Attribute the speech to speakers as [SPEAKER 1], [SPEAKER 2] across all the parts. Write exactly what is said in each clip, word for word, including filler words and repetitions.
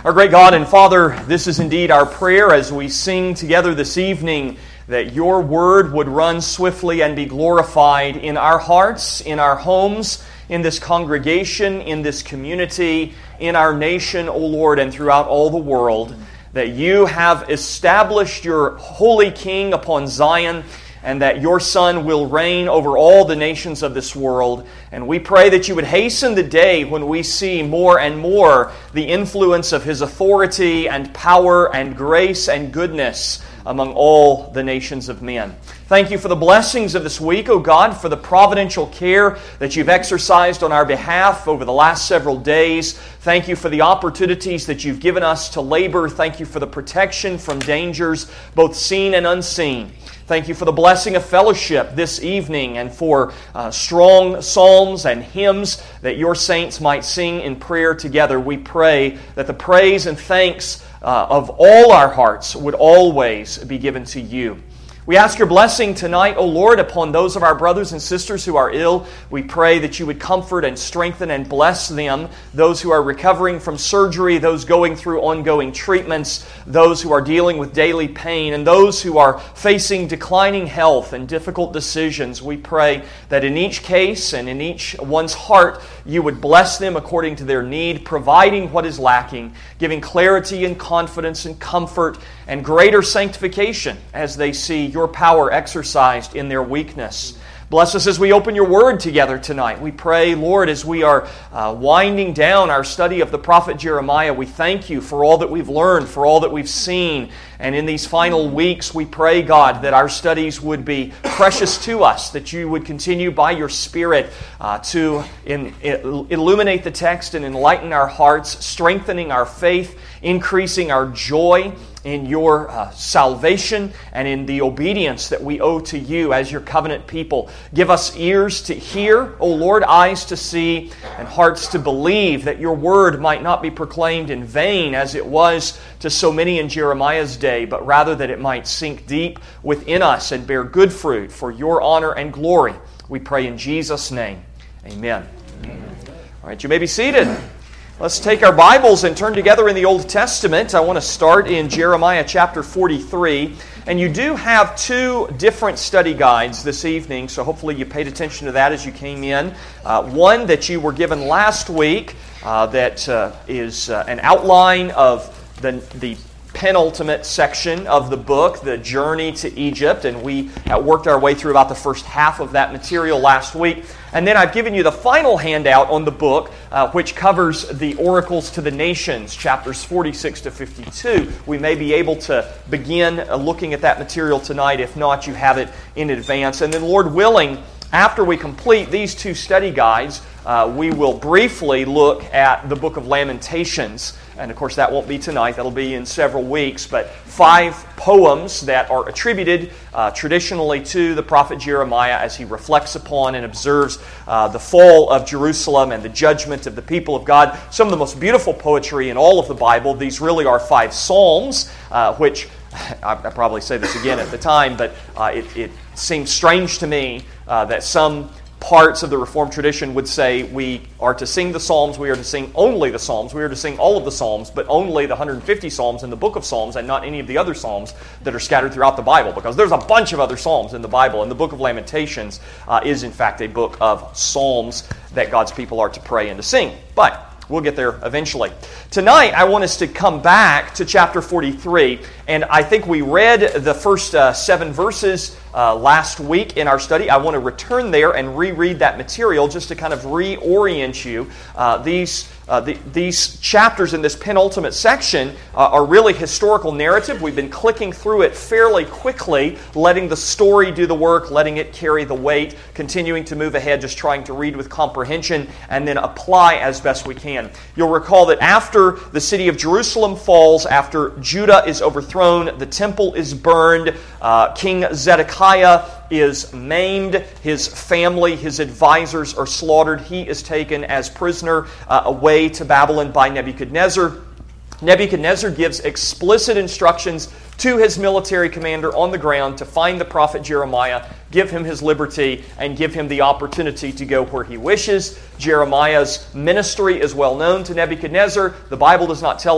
[SPEAKER 1] Our great God and Father, this is indeed our prayer as we sing together this evening, that your word would run swiftly and be glorified in our hearts, in our homes, in this congregation, in this community, in our nation, O Lord, and throughout all the world, that you have established your holy King upon Zion, and that your Son will reign over all the nations of this world. And we pray that you would hasten the day when we see more and more the influence of His authority and power and grace and goodness among all the nations of men. Thank you for the blessings of this week, O God, for the providential care that you've exercised on our behalf over the last several days. Thank you for the opportunities that you've given us to labor. Thank you for the protection from dangers, both seen and unseen. Thank you for the blessing of fellowship this evening and for uh, strong psalms and hymns that your saints might sing in prayer together. We pray that the praise and thanks uh, of all our hearts would always be given to you. We ask your blessing tonight, O Lord, upon those of our brothers and sisters who are ill. We pray that you would comfort and strengthen and bless them, those who are recovering from surgery, those going through ongoing treatments, those who are dealing with daily pain, and those who are facing declining health and difficult decisions. We pray that in each case and in each one's heart, you would bless them according to their need, providing what is lacking, giving clarity and confidence and comfort and greater sanctification as they see your power exercised in their weakness. Bless us as we open your word together tonight. We pray, Lord, as we are uh, winding down our study of the prophet Jeremiah, we thank you for all that we've learned, for all that we've seen. And in these final weeks, we pray, God, that our studies would be precious to us, that you would continue by your Spirit uh, to in, in, illuminate the text and enlighten our hearts, strengthening our faith, increasing our joy in your uh, salvation and in the obedience that we owe to you as your covenant people. Give us ears to hear, O Lord, eyes to see, and hearts to believe, that your word might not be proclaimed in vain as it was to so many in Jeremiah's day, but rather that it might sink deep within us and bear good fruit for your honor and glory. We pray in Jesus' name. Amen. Amen. All right, you may be seated. Let's take our Bibles and turn together in the Old Testament. I want to start in Jeremiah chapter forty-three. And you do have two different study guides this evening, so hopefully you paid attention to that as you came in. Uh, one that you were given last week uh, that uh, is uh, an outline of the the penultimate section of the book, the journey to Egypt, and we uh, worked our way through about the first half of that material last week. And then I've given you the final handout on the book, uh, which covers the oracles to the nations, chapters forty-six to fifty-two. We may be able to begin uh, looking at that material tonight. If not, you have it in advance. And then, Lord willing, after we complete these two study guides, uh, we will briefly look at the book of Lamentations. And of course, that won't be tonight. That'll be in several weeks. But five poems that are attributed uh, traditionally to the prophet Jeremiah as he reflects upon and observes uh, the fall of Jerusalem and the judgment of the people of God. Some of the most beautiful poetry in all of the Bible. These really are five psalms, uh, which I, I probably say this again at the time, but uh, it, it seems strange to me uh, that some parts of the Reformed tradition would say we are to sing the Psalms, we are to sing only the Psalms, we are to sing all of the Psalms, but only the one hundred fifty Psalms in the book of Psalms and not any of the other Psalms that are scattered throughout the Bible, because there's a bunch of other Psalms in the Bible, and the book of Lamentations uh, is in fact a book of Psalms that God's people are to pray and to sing. But we'll get there eventually. Tonight, I want us to come back to chapter forty-three, and I think we read the first uh, seven verses uh, last week in our study. I want to return there and reread that material just to kind of reorient you. Uh, these Uh, the, these chapters in this penultimate section uh, are really historical narrative. We've been clicking through it fairly quickly, letting the story do the work, letting it carry the weight, continuing to move ahead, just trying to read with comprehension and then apply as best we can. You'll recall that after the city of Jerusalem falls, after Judah is overthrown, the temple is burned, uh, King Zedekiah is maimed, his family, his advisors are slaughtered, he is taken as prisoner uh, away to Babylon by Nebuchadnezzar. Nebuchadnezzar gives explicit instructions to his military commander on the ground to find the prophet Jeremiah, give him his liberty, and give him the opportunity to go where he wishes. Jeremiah's ministry is well known to Nebuchadnezzar. The Bible does not tell us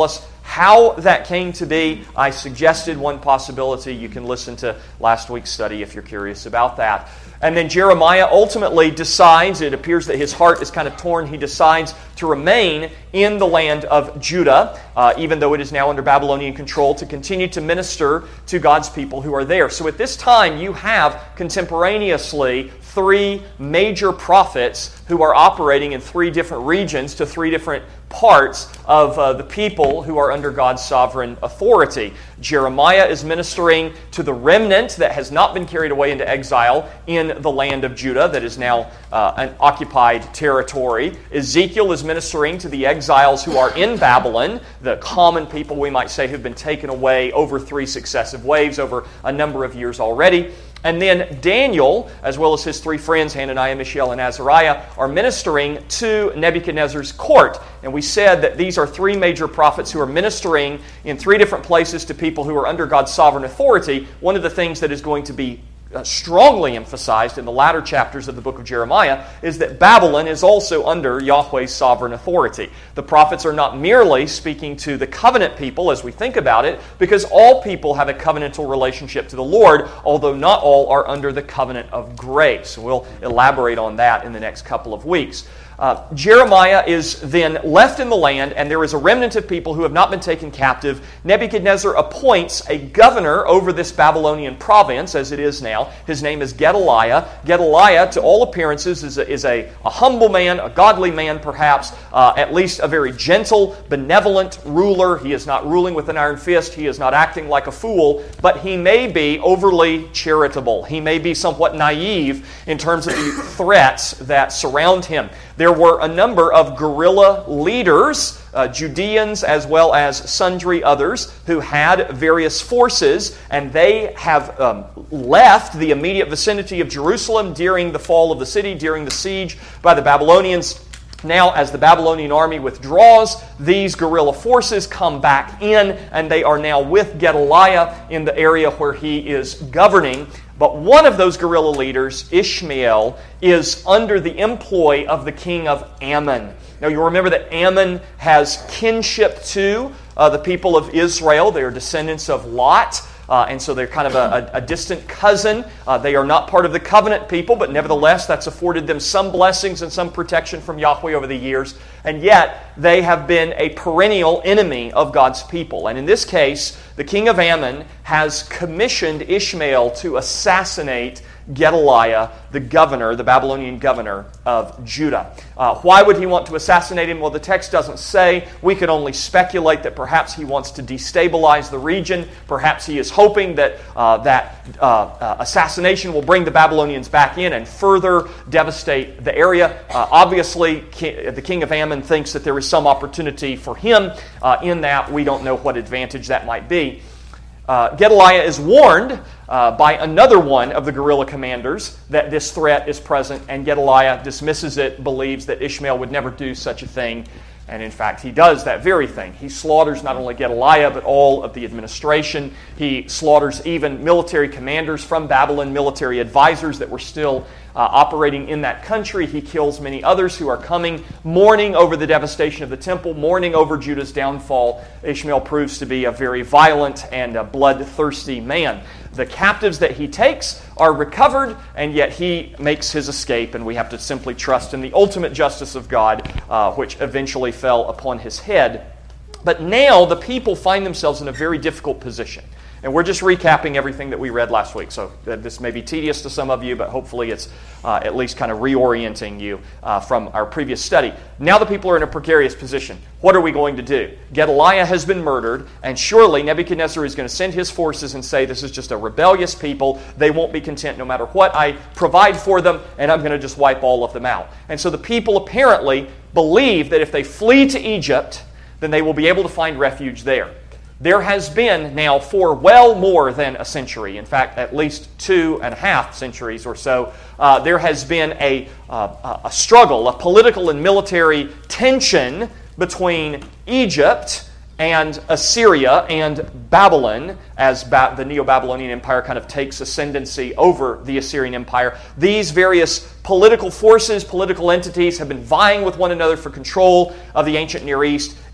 [SPEAKER 1] How that came to be, I suggested one possibility. You can listen to last week's study if you're curious about that. And then Jeremiah ultimately decides, it appears that his heart is kind of torn, he decides to remain in the land of Judah, uh, even though it is now under Babylonian control, to continue to minister to God's people who are there. So at this time, you have contemporaneously three major prophets who are operating in three different regions to three different parts of uh, the people who are under God's sovereign authority. Jeremiah is ministering to the remnant that has not been carried away into exile in the land of Judah that is now uh, an occupied territory. Ezekiel is ministering to the exiles who are in Babylon, the common people, we might say, who've been taken away over three successive waves over a number of years already. And then Daniel, as well as his three friends, Hananiah, Mishael, and Azariah, are ministering to Nebuchadnezzar's court. And we said that these are three major prophets who are ministering in three different places to people who are under God's sovereign authority. One of the things that is going to be Uh, strongly emphasized in the latter chapters of the book of Jeremiah is that Babylon is also under Yahweh's sovereign authority. The prophets are not merely speaking to the covenant people as we think about it, because all people have a covenantal relationship to the Lord, although not all are under the covenant of grace. We'll elaborate on that in the next couple of weeks. Uh, Jeremiah is then left in the land, and there is a remnant of people who have not been taken captive. Nebuchadnezzar appoints a governor over this Babylonian province, as it is now. His name is Gedaliah. Gedaliah, to all appearances, is a, is a, a humble man, a godly man perhaps, uh, at least a very gentle, benevolent ruler. He is not ruling with an iron fist. He is not acting like a fool, but he may be overly charitable. He may be somewhat naive in terms of the threats that surround him. There were a number of guerrilla leaders, uh, Judeans as well as sundry others, who had various forces, and they have um, left the immediate vicinity of Jerusalem during the fall of the city, during the siege by the Babylonians. Now, as the Babylonian army withdraws, these guerrilla forces come back in, and they are now with Gedaliah in the area where he is governing. But one of those guerrilla leaders, Ishmael, is under the employ of the king of Ammon. Now, you'll remember that Ammon has kinship to uh, the people of Israel. They are descendants of Lot. Uh, and so they're kind of a, a, a distant cousin. Uh, they are not part of the covenant people, but nevertheless, that's afforded them some blessings and some protection from Yahweh over the years. And yet, they have been a perennial enemy of God's people. And in this case, the king of Ammon has commissioned Ishmael to assassinate Gedaliah, the governor, the Babylonian governor of Judah. Uh, why would he want to assassinate him? Well, the text doesn't say. We can only speculate that perhaps he wants to destabilize the region. Perhaps he is hoping that uh, that uh, uh, assassination will bring the Babylonians back in and further devastate the area. Uh, obviously, the king of Ammon thinks that there is some opportunity for him uh, in that. We don't know what advantage that might be. Uh, Gedaliah is warned uh, by another one of the guerrilla commanders that this threat is present, and Gedaliah dismisses it, believes that Ishmael would never do such a thing, and in fact he does that very thing. He slaughters not only Gedaliah, but all of the administration. He slaughters even military commanders from Babylon, military advisors that were still Uh, operating in that country. He kills many others who are coming, mourning over the devastation of the temple, mourning over Judah's downfall. Ishmael proves to be a very violent and a bloodthirsty man. The captives that he takes are recovered, and yet he makes his escape, and we have to simply trust in the ultimate justice of God, uh, which eventually fell upon his head. But now the people find themselves in a very difficult position. And we're just recapping everything that we read last week. So this may be tedious to some of you, but hopefully it's uh, at least kind of reorienting you uh, from our previous study. Now the people are in a precarious position. What are we going to do? Gedaliah has been murdered, and surely Nebuchadnezzar is going to send his forces and say, this is just a rebellious people. They won't be content no matter what I provide for them, and I'm going to just wipe all of them out. And so the people apparently believe that if they flee to Egypt, then they will be able to find refuge there. There has been now for well more than a century, in fact, at least two and a half centuries or so, uh, there has been a, uh, a struggle, a political and military tension between Egypt and Assyria and Babylon, as ba- the Neo-Babylonian Empire kind of takes ascendancy over the Assyrian Empire. These various political forces, political entities have been vying with one another for control of the ancient Near East.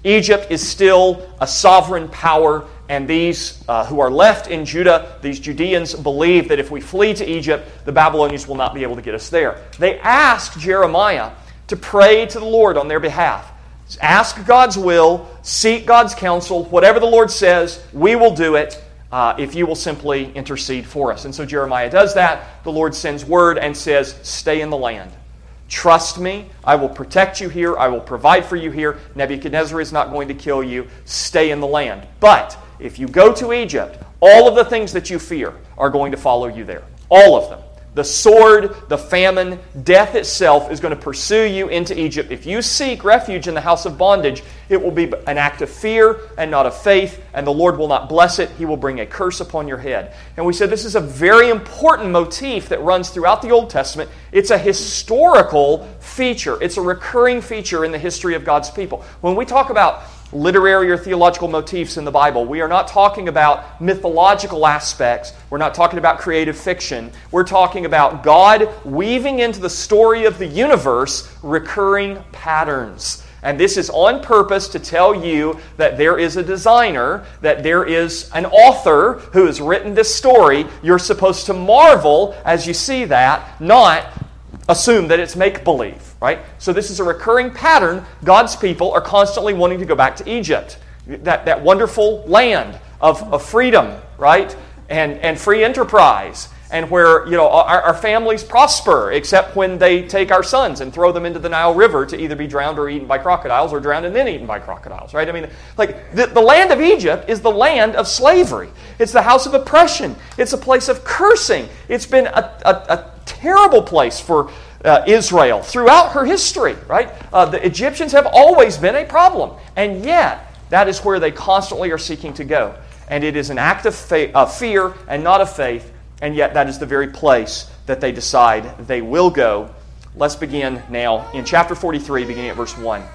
[SPEAKER 1] Egypt is still a sovereign power, and these uh, who are left in Judah, these Judeans, believe that if we flee to Egypt, the Babylonians will not be able to get us there. They ask Jeremiah to pray to the Lord on their behalf. Ask God's will, seek God's counsel. Whatever the Lord says, we will do it uh, if you will simply intercede for us. And so Jeremiah does that. The Lord sends word and says, stay in the land. Trust me, I will protect you here. I will provide for you here. Nebuchadnezzar is not going to kill you. Stay in the land. But if you go to Egypt, all of the things that you fear are going to follow you there. All of them. The sword, the famine, death itself is going to pursue you into Egypt. If you seek refuge in the house of bondage, it will be an act of fear and not of faith, and the Lord will not bless it. He will bring a curse upon your head. And we said this is a very important motif that runs throughout the Old Testament. It's a historical feature. It's a recurring feature in the history of God's people. When we talk about literary or theological motifs in the Bible, we are not talking about mythological aspects. We're not talking about creative fiction. We're talking about God weaving into the story of the universe recurring patterns. And this is on purpose to tell you that there is a designer, that there is an author who has written this story. You're supposed to marvel as you see that, not assume that it's make-believe, right? So this is a recurring pattern. God's people are constantly wanting to go back to Egypt, that, that wonderful land of, of freedom, right? And, and free enterprise, and where, you know, our, our families prosper, except when they take our sons and throw them into the Nile River to either be drowned or eaten by crocodiles, or drowned and then eaten by crocodiles, right? I mean, like, the, the land of Egypt is the land of slavery. It's the house of oppression. It's a place of cursing. It's been a, a, a terrible place for uh, Israel throughout her history, right? Uh, the Egyptians have always been a problem, and yet that is where they constantly are seeking to go. And it is an act of, fa- of fear and not of faith, and yet that is the very place that they decide they will go. Let's begin now in chapter forty-three, beginning at verse one.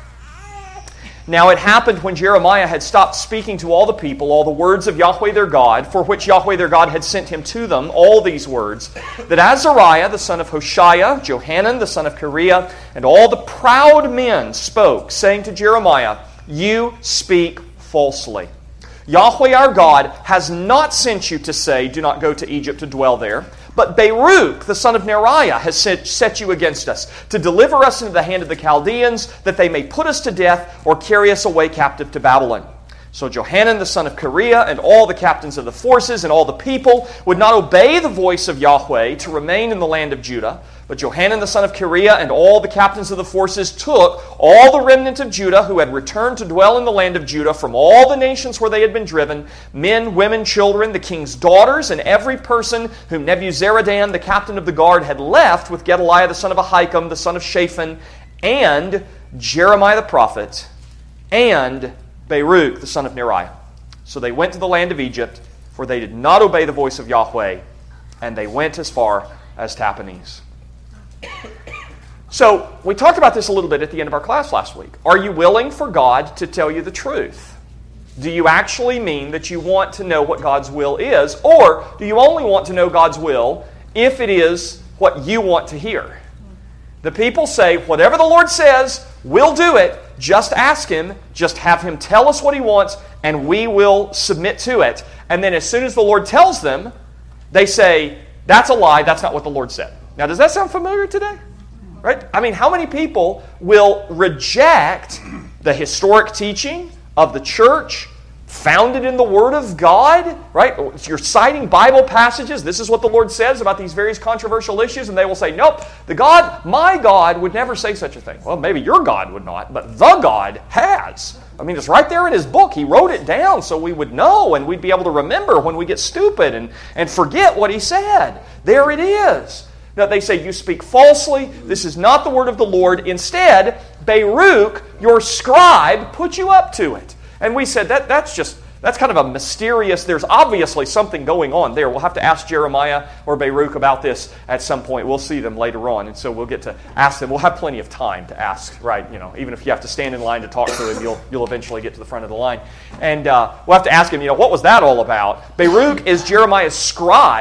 [SPEAKER 1] Now it happened when Jeremiah had stopped speaking to all the people, all the words of Yahweh their God, for which Yahweh their God had sent him to them, all these words, that Azariah the son of Hoshaiah, Johanan the son of Kareah, and all the proud men spoke, saying to Jeremiah, you speak falsely. Yahweh our God has not sent you to say, do not go to Egypt to dwell there. But Baruch, the son of Neriah, has set, set you against us, to deliver us into the hand of the Chaldeans, that they may put us to death or carry us away captive to Babylon. So Johanan, the son of Kareah, and all the captains of the forces and all the people would not obey the voice of Yahweh to remain in the land of Judah. But Johanan, the son of Kareah, and all the captains of the forces took all the remnant of Judah who had returned to dwell in the land of Judah from all the nations where they had been driven, men, women, children, the king's daughters, and every person whom Nebuzaradan, the captain of the guard, had left with Gedaliah, the son of Ahikam, the son of Shaphan, and Jeremiah the prophet, and Baruch, the son of Neriah. So they went to the land of Egypt, for they did not obey the voice of Yahweh, and they went as far as Tahpanhes. So, we talked about this a little bit at the end of our class last week. Are you willing for God to tell you the truth? Do you actually mean that you want to know what God's will is, or do you only want to know God's will if it is what you want to hear? The people say, whatever the Lord says, we'll do it. Just ask Him, just have Him tell us what He wants, and we will submit to it. And then as soon as the Lord tells them, they say, that's a lie, that's not what the Lord said. Now, does that sound familiar today? Right? I mean, how many people will reject the historic teaching of the church, founded in the Word of God, right? You're citing Bible passages. This is what the Lord says about these various controversial issues, and they will say, nope, the God, my God would never say such a thing. Well, maybe your God would not, but the God has. I mean, it's right there in His book. He wrote it down so we would know and we'd be able to remember when we get stupid and, and forget what He said. There it is. Now, they say, you speak falsely. This is not the word of the Lord. Instead, Baruch, your scribe, put you up to it. And we said that that's just, that's kind of a mysterious, there's obviously something going on there. We'll have to ask Jeremiah or Baruch about this at some point. We'll see them later on, and so we'll get to ask them. We'll have plenty of time to ask, right? You know, even if you have to stand in line to talk to him, you'll you'll eventually get to the front of the line. And uh, we'll have to ask him, you know, what was that all about? Baruch is Jeremiah's scribe,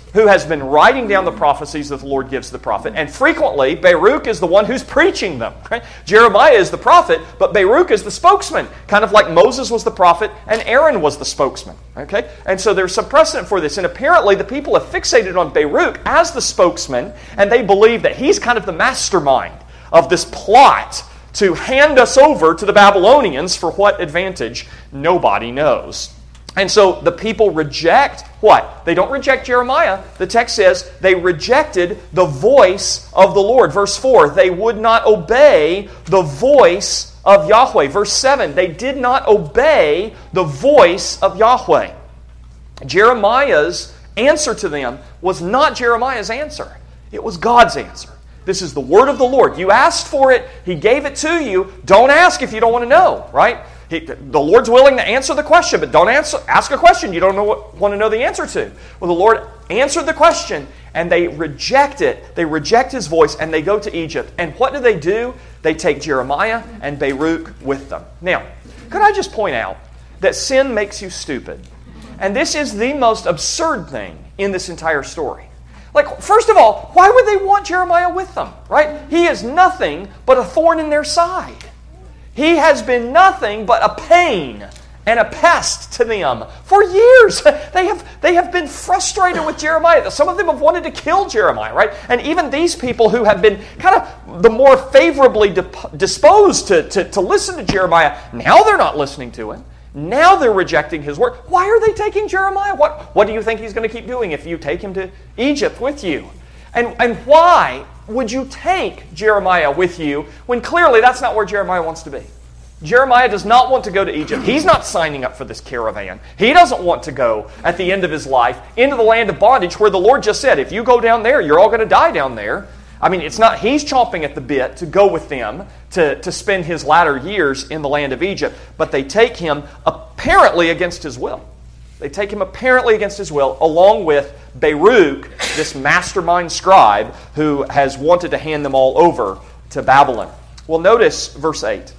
[SPEAKER 1] who has been writing down the prophecies that the Lord gives the prophet. And frequently, Baruch is the one who's preaching them. Right? Jeremiah is the prophet, but Baruch is the spokesman. Kind of like Moses was the prophet and Aaron was the spokesman. Okay? And so there's some precedent for this. And apparently the people have fixated on Baruch as the spokesman, and they believe that he's kind of the mastermind of this plot to hand us over to the Babylonians for what advantage nobody knows. And so the people reject what? They don't reject Jeremiah. The text says they rejected the voice of the Lord. Verse four, they would not obey the voice of Yahweh. Verse seven, they did not obey the voice of Yahweh. Jeremiah's answer to them was not Jeremiah's answer. It was God's answer. This is the word of the Lord. You asked for it. He gave it to you. Don't ask if you don't want to know, right? He, the Lord's willing to answer the question, but don't answer, ask a question you don't know what, want to know the answer to. Well, the Lord answered the question, and they reject it. They reject His voice, and they go to Egypt. And what do they do? They take Jeremiah and Baruch with them. Now, could I just point out that sin makes you stupid? And this is the most absurd thing in this entire story. Like, first of all, why would they want Jeremiah with them, right? He is nothing but a thorn in their side. He has been nothing but a pain and a pest to them for years. They have, they have been frustrated with Jeremiah. Some of them have wanted to kill Jeremiah, right? And even these people who have been kind of the more favorably disposed to, to, to listen to Jeremiah, now they're not listening to him. Now they're rejecting his word. Why are they taking Jeremiah? What, what do you think he's going to keep doing if you take him to Egypt with you? And, and why would you take Jeremiah with you when clearly that's not where Jeremiah wants to be? Jeremiah does not want to go to Egypt. He's not signing up for this caravan. He doesn't want to go at the end of his life into the land of bondage where the Lord just said, if you go down there, you're all going to die down there. I mean, it's not, he's chomping at the bit to go with them to, to spend his latter years in the land of Egypt, but they take him apparently against his will. They take him apparently against his will, along with Baruch, this mastermind scribe, who has wanted to hand them all over to Babylon. Well, notice verse eight.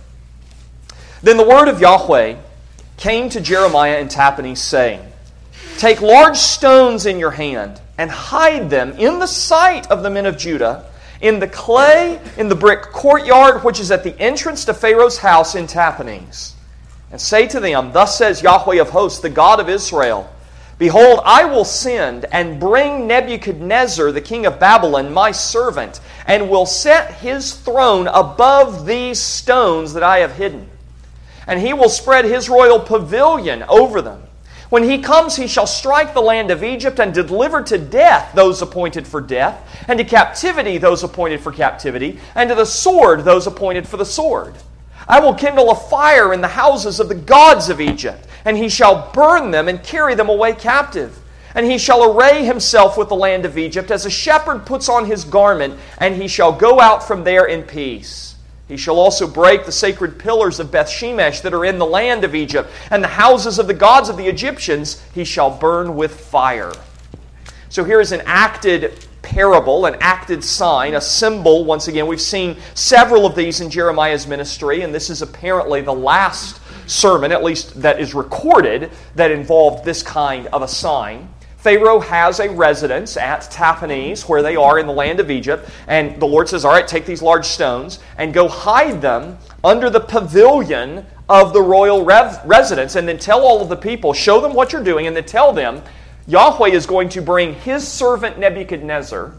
[SPEAKER 1] Then the word of Yahweh came to Jeremiah in Tahpanhes, saying, take large stones in your hand, and hide them in the sight of the men of Judah, in the clay, in the brick courtyard, which is at the entrance to Pharaoh's house in Tahpanhes. And say to them, thus says Yahweh of hosts, the God of Israel, behold, I will send and bring Nebuchadnezzar, the king of Babylon, my servant, and will set his throne above these stones that I have hidden. And he will spread his royal pavilion over them. When he comes, he shall strike the land of Egypt and deliver to death those appointed for death, and to captivity those appointed for captivity, and to the sword those appointed for the sword. I will kindle a fire in the houses of the gods of Egypt, and he shall burn them and carry them away captive. And he shall array himself with the land of Egypt as a shepherd puts on his garment, and he shall go out from there in peace. He shall also break the sacred pillars of Beth Shemesh that are in the land of Egypt, and the houses of the gods of the Egyptians he shall burn with fire. So here is an acted parable, an acted sign, a symbol. Once again, we've seen several of these in Jeremiah's ministry, and this is apparently the last sermon, at least that is recorded, that involved this kind of a sign. Pharaoh has a residence at Tahpanhes, where they are in the land of Egypt, and the Lord says, all right, take these large stones and go hide them under the pavilion of the royal rev- residence, and then tell all of the people, show them what you're doing, and then tell them Yahweh is going to bring his servant Nebuchadnezzar,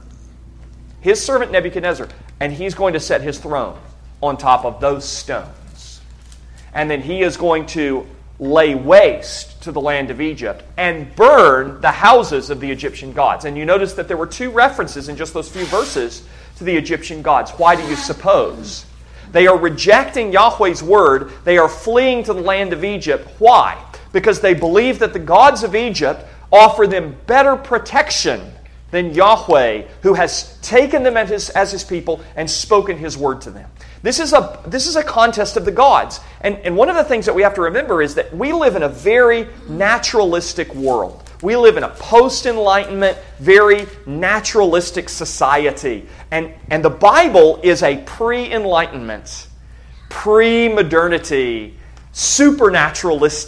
[SPEAKER 1] his servant Nebuchadnezzar, and he's going to set his throne on top of those stones. And then he is going to lay waste to the land of Egypt and burn the houses of the Egyptian gods. And you notice that there were two references in just those few verses to the Egyptian gods. Why do you suppose? They are rejecting Yahweh's word. They are fleeing to the land of Egypt. Why? Because they believe that the gods of Egypt offer them better protection than Yahweh, who has taken them as his, as his people and spoken his word to them. This is a this is a contest of the gods. And, and one of the things that we have to remember is that we live in a very naturalistic world. We live in a post-Enlightenment, very naturalistic society. And, and the Bible is a pre-Enlightenment, pre-modernity, supernaturalistic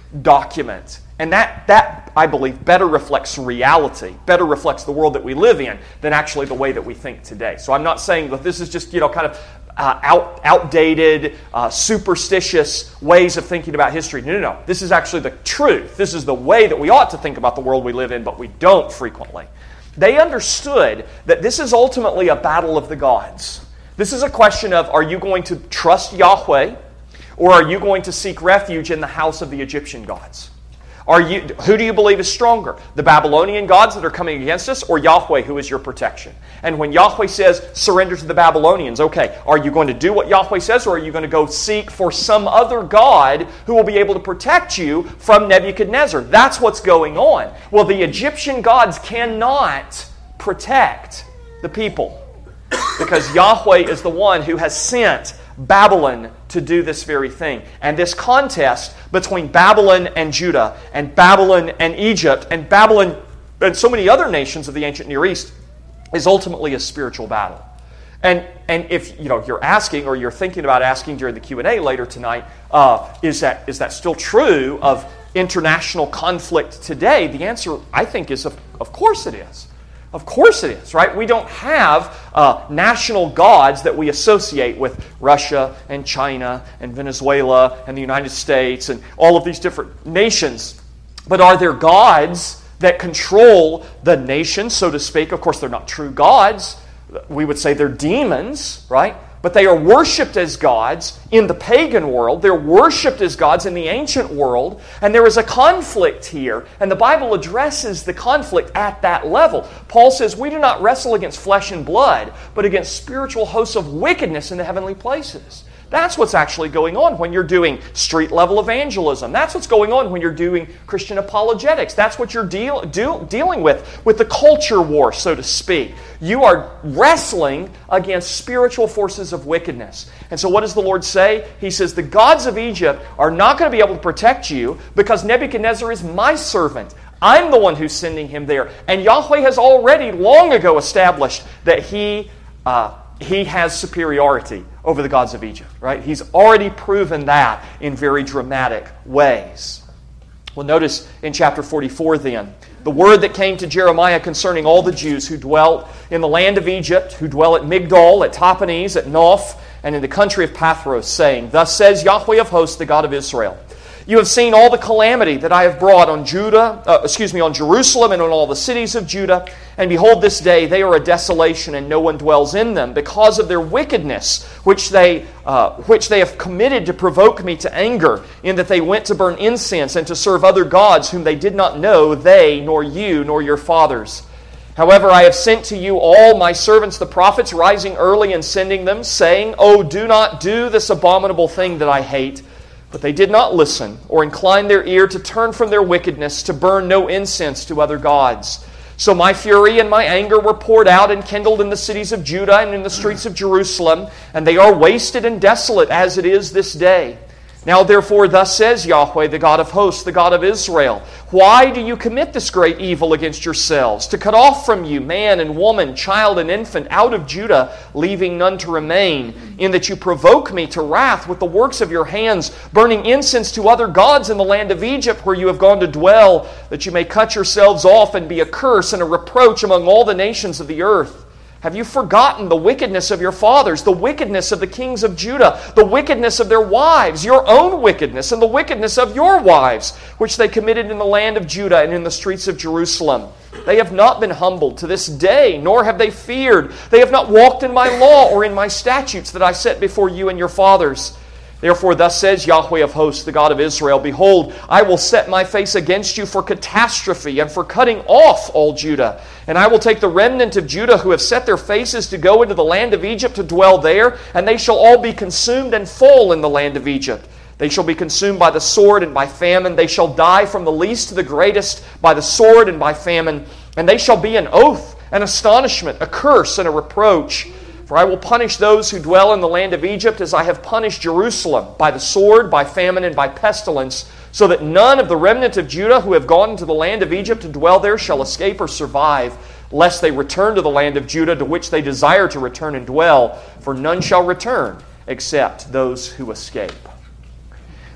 [SPEAKER 1] document. And that, that, I believe, better reflects reality, better reflects the world that we live in than actually the way that we think today. So I'm not saying that this is just, you know, kind of uh, out, outdated, uh, superstitious ways of thinking about history. No, no, no. This is actually the truth. This is the way that we ought to think about the world we live in, but we don't frequently. They understood that this is ultimately a battle of the gods. This is a question of, are you going to trust Yahweh, or are you going to seek refuge in the house of the Egyptian gods? Are you, who do you believe is stronger? The Babylonian gods that are coming against us, or Yahweh, who is your protection? And when Yahweh says, surrender to the Babylonians, okay, are you going to do what Yahweh says, or are you going to go seek for some other god who will be able to protect you from Nebuchadnezzar? That's what's going on. Well, the Egyptian gods cannot protect the people, because Yahweh is the one who has sent Babylon to do this very thing. And this contest between Babylon and Judah, and Babylon and Egypt, and Babylon and so many other nations of the ancient Near East is ultimately a spiritual battle. And and if you know you're asking, or you're thinking about asking during the Q and A later tonight, uh, is that is that still true of international conflict today? The answer, I think, is of, of course it is. Of course it is, right? We don't have uh, national gods that we associate with Russia and China and Venezuela and the United States and all of these different nations. But are there gods that control the nation, so to speak? Of course, they're not true gods. We would say they're demons, right? But they are worshipped as gods in the pagan world. They're worshipped as gods in the ancient world. And there is a conflict here. And the Bible addresses the conflict at that level. Paul says, we do not wrestle against flesh and blood, but against spiritual hosts of wickedness in the heavenly places. That's what's actually going on when you're doing street-level evangelism. That's what's going on when you're doing Christian apologetics. That's what you're deal, do, dealing with, with the culture war, so to speak. You are wrestling against spiritual forces of wickedness. And so what does the Lord say? He says, the gods of Egypt are not going to be able to protect you because Nebuchadnezzar is my servant. I'm the one who's sending him there. And Yahweh has already long ago established that He... Uh, He has superiority over the gods of Egypt, right? He's already proven that in very dramatic ways. Well, notice in chapter forty-four then, the word that came to Jeremiah concerning all the Jews who dwelt in the land of Egypt, who dwell at Migdol, at Tahpanhes, at Noph, and in the country of Pathros, saying, thus says Yahweh of hosts, the God of Israel, you have seen all the calamity that I have brought on Judah, uh, excuse me, on Jerusalem and on all the cities of Judah. And behold, this day they are a desolation, and no one dwells in them, because of their wickedness, which they uh, which they have committed to provoke me to anger, in that they went to burn incense and to serve other gods whom they did not know, they, nor you, nor your fathers. However, I have sent to you all my servants the prophets, rising early and sending them, saying, oh, do not do this abominable thing that I hate. But they did not listen, or incline their ear to turn from their wickedness, to burn no incense to other gods. So my fury and my anger were poured out and kindled in the cities of Judah and in the streets of Jerusalem, and they are wasted and desolate as it is this day. Now therefore, thus says Yahweh, the God of hosts, the God of Israel, why do you commit this great evil against yourselves, to cut off from you man and woman, child and infant, out of Judah, leaving none to remain, in that you provoke me to wrath with the works of your hands, burning incense to other gods in the land of Egypt, where you have gone to dwell, that you may cut yourselves off and be a curse and a reproach among all the nations of the earth? Have you forgotten the wickedness of your fathers, the wickedness of the kings of Judah, the wickedness of their wives, your own wickedness, and the wickedness of your wives, which they committed in the land of Judah and in the streets of Jerusalem? They have not been humbled to this day, nor have they feared. They have not walked in my law or in my statutes that I set before you and your fathers. Therefore, thus says Yahweh of hosts, the God of Israel, behold, I will set my face against you for catastrophe and for cutting off all Judah. And I will take the remnant of Judah who have set their faces to go into the land of Egypt to dwell there, and they shall all be consumed and fall in the land of Egypt. They shall be consumed by the sword and by famine. They shall die from the least to the greatest by the sword and by famine. And they shall be an oath, an astonishment, a curse, and a reproach. For I will punish those who dwell in the land of Egypt as I have punished Jerusalem, by the sword, by famine, and by pestilence, so that none of the remnant of Judah who have gone into the land of Egypt to dwell there shall escape or survive, lest they return to the land of Judah to which they desire to return and dwell, for none shall return except those who escape.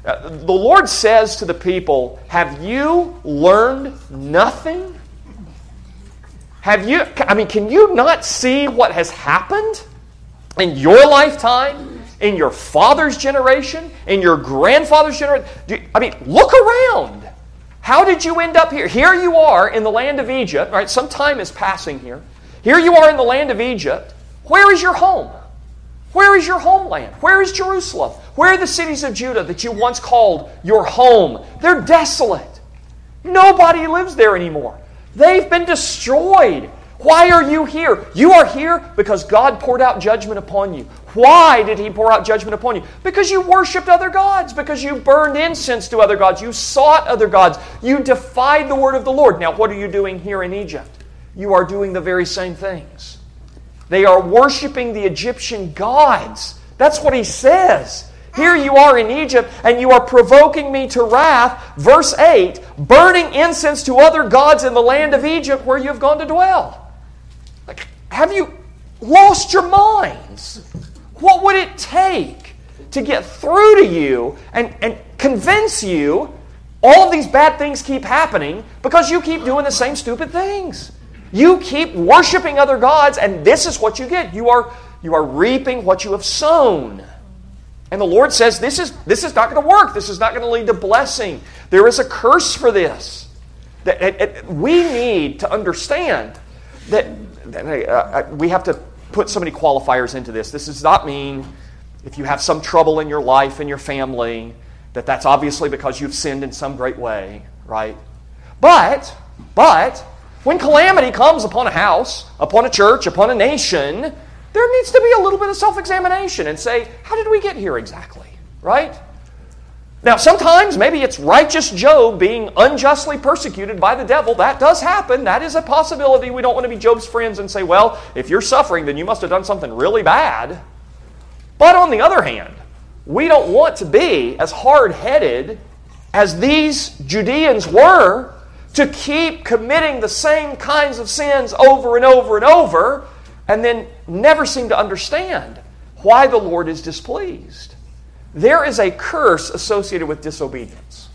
[SPEAKER 1] Uh, the Lord says to the people, have you learned nothing? Have you, I mean, can you not see what has happened in your lifetime, in your father's generation, in your grandfather's generation? I mean, look around. How did you end up here? Here you are in the land of Egypt, right? Some time is passing here. Here you are in the land of Egypt. Where is your home? Where is your homeland? Where is Jerusalem? Where are the cities of Judah that you once called your home? They're desolate. Nobody lives there anymore. They've been destroyed. Why are you here? You are here because God poured out judgment upon you. Why did He pour out judgment upon you? Because you worshipped other gods. Because you burned incense to other gods. You sought other gods. You defied the word of the Lord. Now, what are you doing here in Egypt? You are doing the very same things. They are worshiping the Egyptian gods. That's what He says. Here you are in Egypt, and you are provoking me to wrath. Verse eight, burning incense to other gods in the land of Egypt where you have gone to dwell. Like, have you lost your minds? What would it take to get through to you and, and convince you all of these bad things keep happening because you keep doing the same stupid things? You keep worshiping other gods, and this is what you get. You are, you are reaping what you have sown. And the Lord says, this is, this is not going to work. This is not going to lead to blessing. There is a curse for this. That, it, it, we need to understand that, that uh, we have to put so many qualifiers into this. This does not mean if you have some trouble in your life and your family, that that's obviously because you've sinned in some great way, right? But, but, when calamity comes upon a house, upon a church, upon a nation, there needs to be a little bit of self-examination and say, how did we get here exactly? Right? Now, sometimes maybe it's righteous Job being unjustly persecuted by the devil. That does happen. That is a possibility. We don't want to be Job's friends and say, well, if you're suffering, then you must have done something really bad. But on the other hand, we don't want to be as hard-headed as these Judeans were to keep committing the same kinds of sins over and over and over and then never seem to understand why the Lord is displeased. There is a curse associated with disobedience.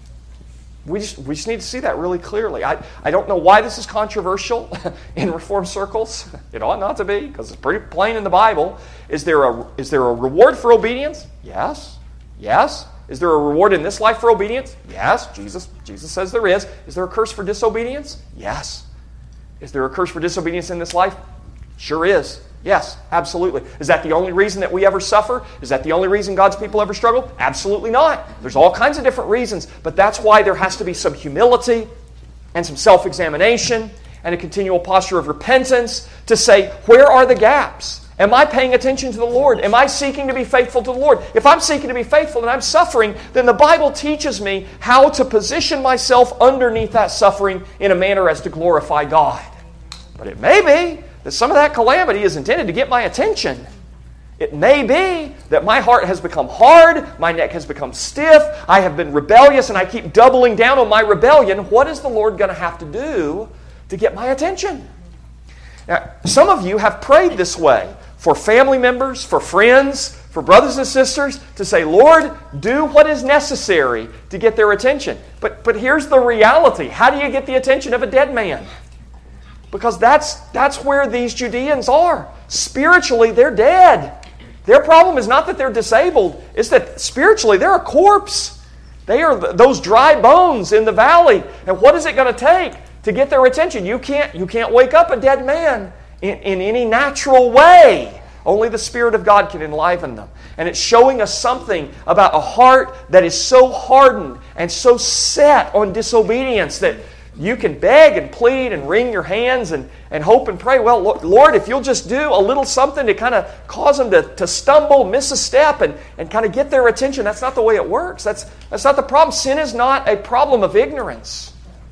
[SPEAKER 1] We just, we just need to see that really clearly. I, I don't know why this is controversial in Reformed circles. It ought not to be, because it's pretty plain in the Bible. Is there a, is there a reward for obedience? Yes. Yes. Is there a reward in this life for obedience? Yes. Jesus, Jesus says there is. Is there a curse for disobedience? Yes. Is there a curse for disobedience in this life? Sure is. Yes, absolutely. Is that the only reason that we ever suffer? Is that the only reason God's people ever struggle? Absolutely not. There's all kinds of different reasons, but that's why there has to be some humility and some self-examination and a continual posture of repentance to say, where are the gaps? Am I paying attention to the Lord? Am I seeking to be faithful to the Lord? If I'm seeking to be faithful and I'm suffering, then the Bible teaches me how to position myself underneath that suffering in a manner as to glorify God. But it may be that some of that calamity is intended to get my attention. It may be that my heart has become hard, my neck has become stiff, I have been rebellious, and I keep doubling down on my rebellion. What is the Lord going to have to do to get my attention? Now, some of you have prayed this way for family members, for friends, for brothers and sisters, to say, Lord, do what is necessary to get their attention. But, but here's the reality. How do you get the attention of a dead man? Because that's, that's where these Judeans are. Spiritually, they're dead. Their problem is not that they're disabled. It's that spiritually, they're a corpse. They are those dry bones in the valley. And what is it going to take to get their attention? You can't, you can't wake up a dead man in, in any natural way. Only the Spirit of God can enliven them. And it's showing us something about a heart that is so hardened and so set on disobedience that you can beg and plead and wring your hands and, and hope and pray, well, Lord, if you'll just do a little something to kind of cause them to, to stumble, miss a step, and, and kind of get their attention. That's not the way it works. That's, that's not the problem. Sin is not a problem of ignorance.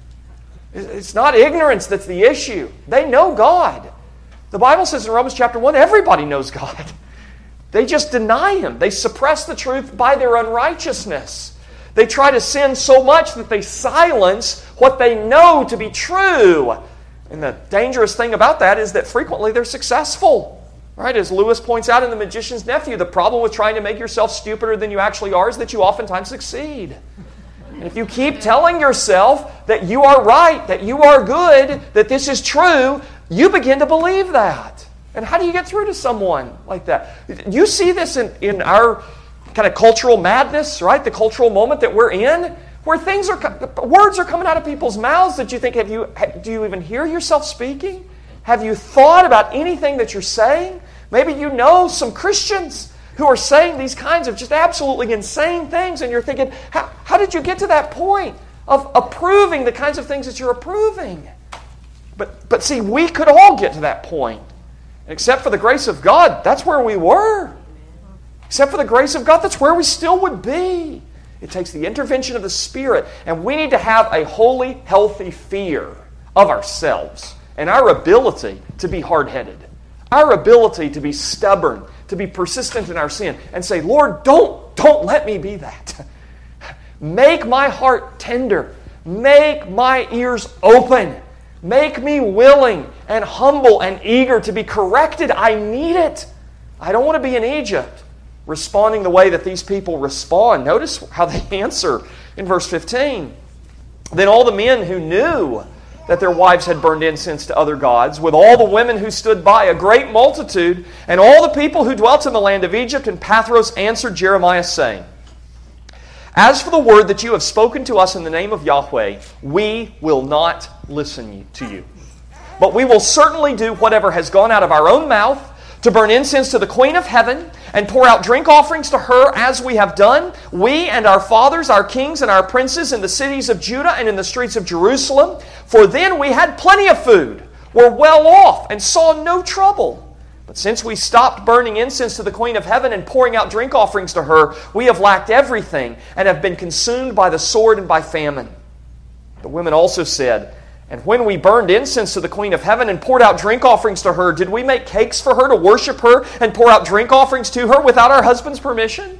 [SPEAKER 1] It's not ignorance that's the issue. They know God. The Bible says in Romans chapter one, everybody knows God. They just deny Him. They suppress the truth by their unrighteousness. They try to sin so much that they silence what they know to be true. And the dangerous thing about that is that frequently they're successful. Right? As Lewis points out in The Magician's Nephew, the problem with trying to make yourself stupider than you actually are is that you oftentimes succeed. And if you keep telling yourself that you are right, that you are good, that this is true, you begin to believe that. And how do you get through to someone like that? You see this in, in our kind of cultural madness, right? The cultural moment that we're in, where things are, words are coming out of people's mouths that you think, have you, do you even hear yourself speaking? Have you thought about anything that you're saying? Maybe you know some Christians who are saying these kinds of just absolutely insane things, and you're thinking, how, how did you get to that point of approving the kinds of things that you're approving? But, but see, we could all get to that point. Except for the grace of God, that's where we were. Except for the grace of God, that's where we still would be. It takes the intervention of the Spirit, and we need to have a holy, healthy fear of ourselves and our ability to be hard-headed, our ability to be stubborn, to be persistent in our sin, and say, Lord, don't, don't let me be that. Make my heart tender. Make my ears open. Make me willing and humble and eager to be corrected. I need it. I don't want to be in Egypt, responding the way that these people respond. Notice how they answer in verse fifteen. Then all the men who knew that their wives had burned incense to other gods, with all the women who stood by, a great multitude, and all the people who dwelt in the land of Egypt and Pathros answered Jeremiah, saying, As for the word that you have spoken to us in the name of Yahweh, we will not listen to you. But we will certainly do whatever has gone out of our own mouth, to burn incense to the Queen of Heaven, and pour out drink offerings to her as we have done, we and our fathers, our kings and our princes in the cities of Judah and in the streets of Jerusalem. For then we had plenty of food, were well off, and saw no trouble. But since we stopped burning incense to the Queen of Heaven and pouring out drink offerings to her, we have lacked everything and have been consumed by the sword and by famine. The women also said, And when we burned incense to the Queen of Heaven and poured out drink offerings to her, did we make cakes for her to worship her and pour out drink offerings to her without our husband's permission?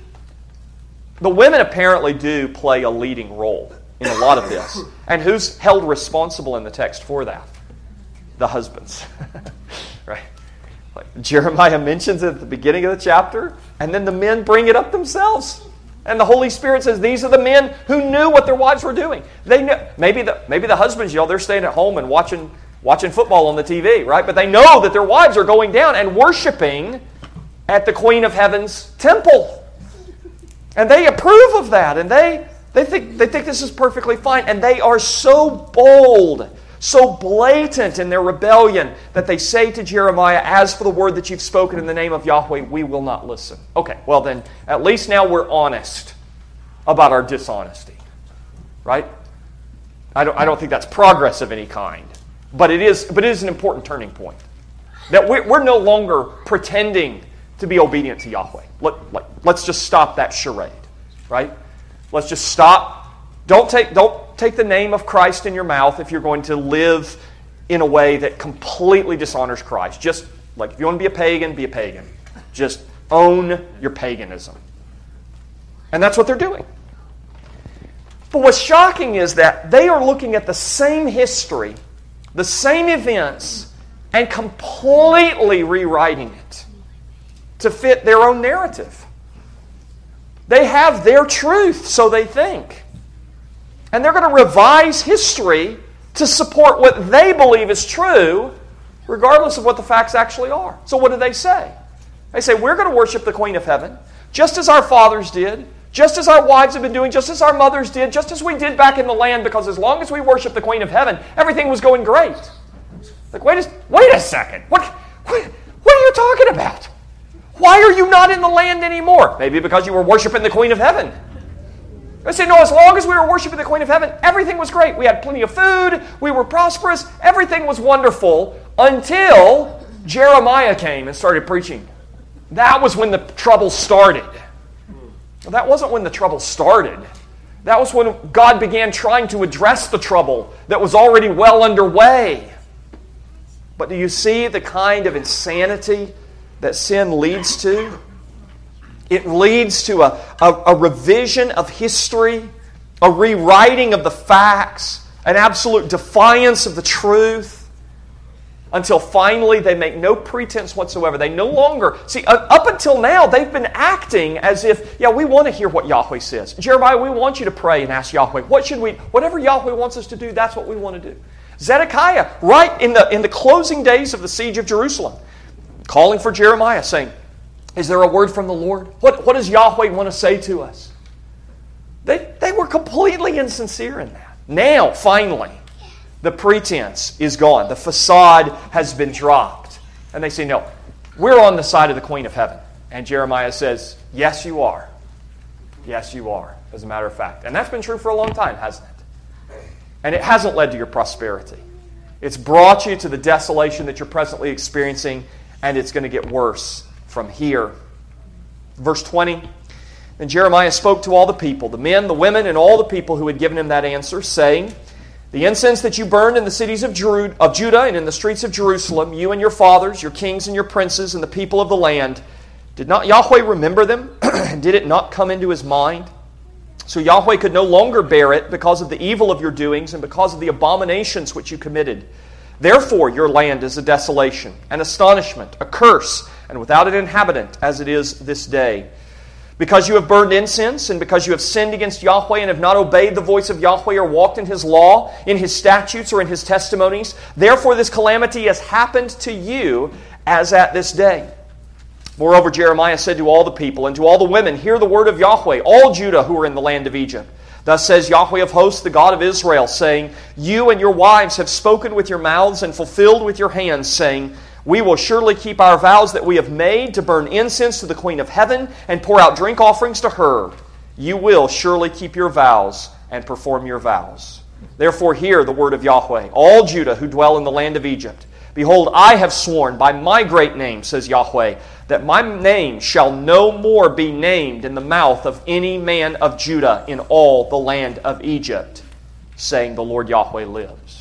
[SPEAKER 1] The women apparently do play a leading role in a lot of this. And who's held responsible in the text for that? The husbands. Right? Like Jeremiah mentions it at the beginning of the chapter, and then the men bring it up themselves. And the Holy Spirit says these are the men who knew what their wives were doing. They knew, maybe the maybe the husbands, you know, they're staying at home and watching watching football on the T V, right? But they know that their wives are going down and worshiping at the Queen of Heaven's temple. And they approve of that, and they they think they think this is perfectly fine. And they are so bold, so blatant in their rebellion that they say to Jeremiah, As for the word that you've spoken in the name of Yahweh, we will not listen. Okay, well then, at least now we're honest about our dishonesty. Right? I don't, I don't think that's progress of any kind. But it is, but it is an important turning point. That we're, we're no longer pretending to be obedient to Yahweh. Let, let, let's just stop that charade. Right? Let's just stop. Don't take, don't take the name of Christ in your mouth if you're going to live in a way that completely dishonors Christ. Just, like, if you want to be a pagan, be a pagan. Just own your paganism. And that's what they're doing. But what's shocking is that they are looking at the same history, the same events, and completely rewriting it to fit their own narrative. They have their truth, so they think. And they're going to revise history to support what they believe is true, regardless of what the facts actually are. So what do they say? They say, we're going to worship the Queen of Heaven, just as our fathers did, just as our wives have been doing, just as our mothers did, just as we did back in the land, because as long as we worship the Queen of Heaven, everything was going great. Like, wait a, wait a second. What, what, what are you talking about? Why are you not in the land anymore? Maybe because you were worshiping the Queen of Heaven. They say, no, as long as we were worshiping the Queen of Heaven, everything was great. We had plenty of food. We were prosperous. Everything was wonderful until Jeremiah came and started preaching. That was when the trouble started. Well, that wasn't when the trouble started. That was when God began trying to address the trouble that was already well underway. But do you see the kind of insanity that sin leads to? It leads to a, a, a revision of history, a rewriting of the facts, an absolute defiance of the truth. Until finally they make no pretense whatsoever. They no longer, see, up until now, they've been acting as if, yeah, we want to hear what Yahweh says. Jeremiah, we want you to pray and ask Yahweh. What should we, whatever Yahweh wants us to do, that's what we want to do. Zedekiah, right in the, in the closing days of the siege of Jerusalem, calling for Jeremiah, saying, is there a word from the Lord? What, what does Yahweh want to say to us? They, they were completely insincere in that. Now, finally, the pretense is gone. The facade has been dropped. And they say, no, we're on the side of the Queen of Heaven. And Jeremiah says, yes, you are. Yes, you are, as a matter of fact. And that's been true for a long time, hasn't it? And it hasn't led to your prosperity. It's brought you to the desolation that you're presently experiencing, and it's going to get worse from here. Verse twenty, then Jeremiah spoke to all the people, the men, the women, and all the people who had given him that answer, saying, the incense that you burned in the cities of Judah and in the streets of Jerusalem, you and your fathers, your kings and your princes, and the people of the land, did not Yahweh remember them? And did it not come into his mind? So Yahweh could no longer bear it because of the evil of your doings and because of the abominations which you committed. Therefore your land is a desolation, an astonishment, a curse, and without an inhabitant, as it is this day. Because you have burned incense, and because you have sinned against Yahweh, and have not obeyed the voice of Yahweh, or walked in His law, in His statutes, or in His testimonies, therefore this calamity has happened to you as at this day. Moreover, Jeremiah said to all the people, and to all the women, hear the word of Yahweh, all Judah who are in the land of Egypt. Thus says Yahweh of hosts, the God of Israel, saying, you and your wives have spoken with your mouths, and fulfilled with your hands, saying, we will surely keep our vows that we have made to burn incense to the Queen of Heaven and pour out drink offerings to her. You will surely keep your vows and perform your vows. Therefore hear the word of Yahweh, all Judah who dwell in the land of Egypt. Behold, I have sworn by my great name, says Yahweh, that my name shall no more be named in the mouth of any man of Judah in all the land of Egypt, saying the Lord Yahweh lives.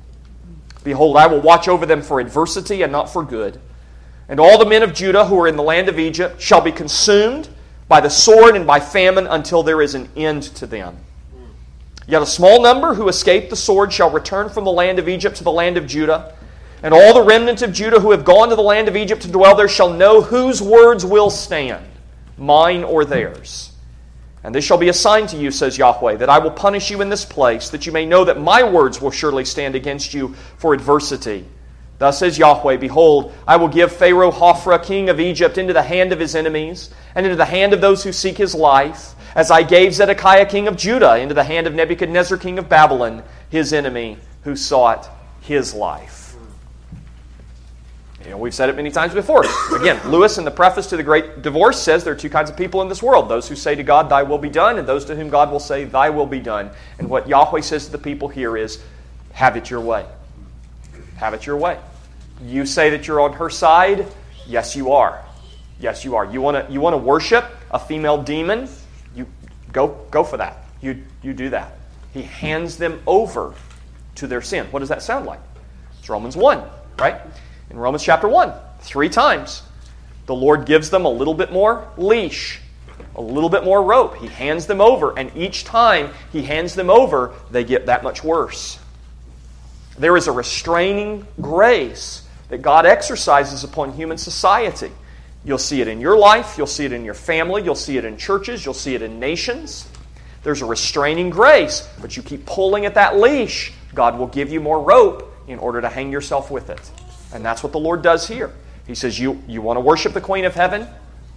[SPEAKER 1] Behold, I will watch over them for adversity and not for good. And all the men of Judah who are in the land of Egypt shall be consumed by the sword and by famine until there is an end to them. Yet a small number who escape the sword shall return from the land of Egypt to the land of Judah. And all the remnant of Judah who have gone to the land of Egypt to dwell there shall know whose words will stand, mine or theirs. And this shall be a sign to you, says Yahweh, that I will punish you in this place, that you may know that my words will surely stand against you for adversity. Thus says Yahweh, behold, I will give Pharaoh Hophra, king of Egypt, into the hand of his enemies, and into the hand of those who seek his life, as I gave Zedekiah, king of Judah, into the hand of Nebuchadnezzar, king of Babylon, his enemy, who sought his life. You know, we've said it many times before. Again, Lewis in the preface to The Great Divorce says there are two kinds of people in this world. Those who say to God, thy will be done, and those to whom God will say, thy will be done. And what Yahweh says to the people here is, have it your way. Have it your way. You say that you're on her side? Yes, you are. Yes, you are. You want to you want to worship a female demon? You go go for that. You you do that. He hands them over to their sin. What does that sound like? It's Romans one, right? In Romans chapter one, three times, the Lord gives them a little bit more leash, a little bit more rope. He hands them over, and each time He hands them over, they get that much worse. There is a restraining grace that God exercises upon human society. You'll see it in your life, you'll see it in your family, you'll see it in churches, you'll see it in nations. There's a restraining grace, but you keep pulling at that leash, God will give you more rope in order to hang yourself with it. And that's what the Lord does here. He says, you, you want to worship the Queen of Heaven?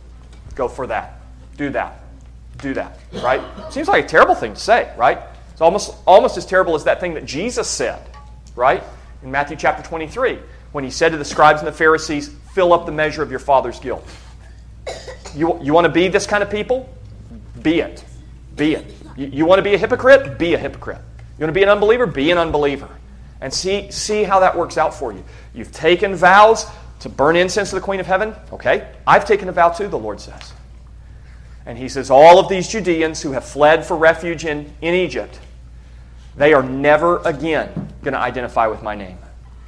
[SPEAKER 1] Go for that. Do that. Do that. Right? Seems like a terrible thing to say, right? It's almost, almost as terrible as that thing that Jesus said, right? In Matthew chapter twenty-three, when He said to the scribes and the Pharisees, fill up the measure of your father's guilt. You, you want to be this kind of people? Be it. Be it. You, you want to be a hypocrite? Be a hypocrite. You want to be an unbeliever? Be an unbeliever. And see, see how that works out for you. You've taken vows to burn incense to the Queen of Heaven. Okay, I've taken a vow too, the Lord says. And He says, all of these Judeans who have fled for refuge in, in Egypt, they are never again going to identify with my name.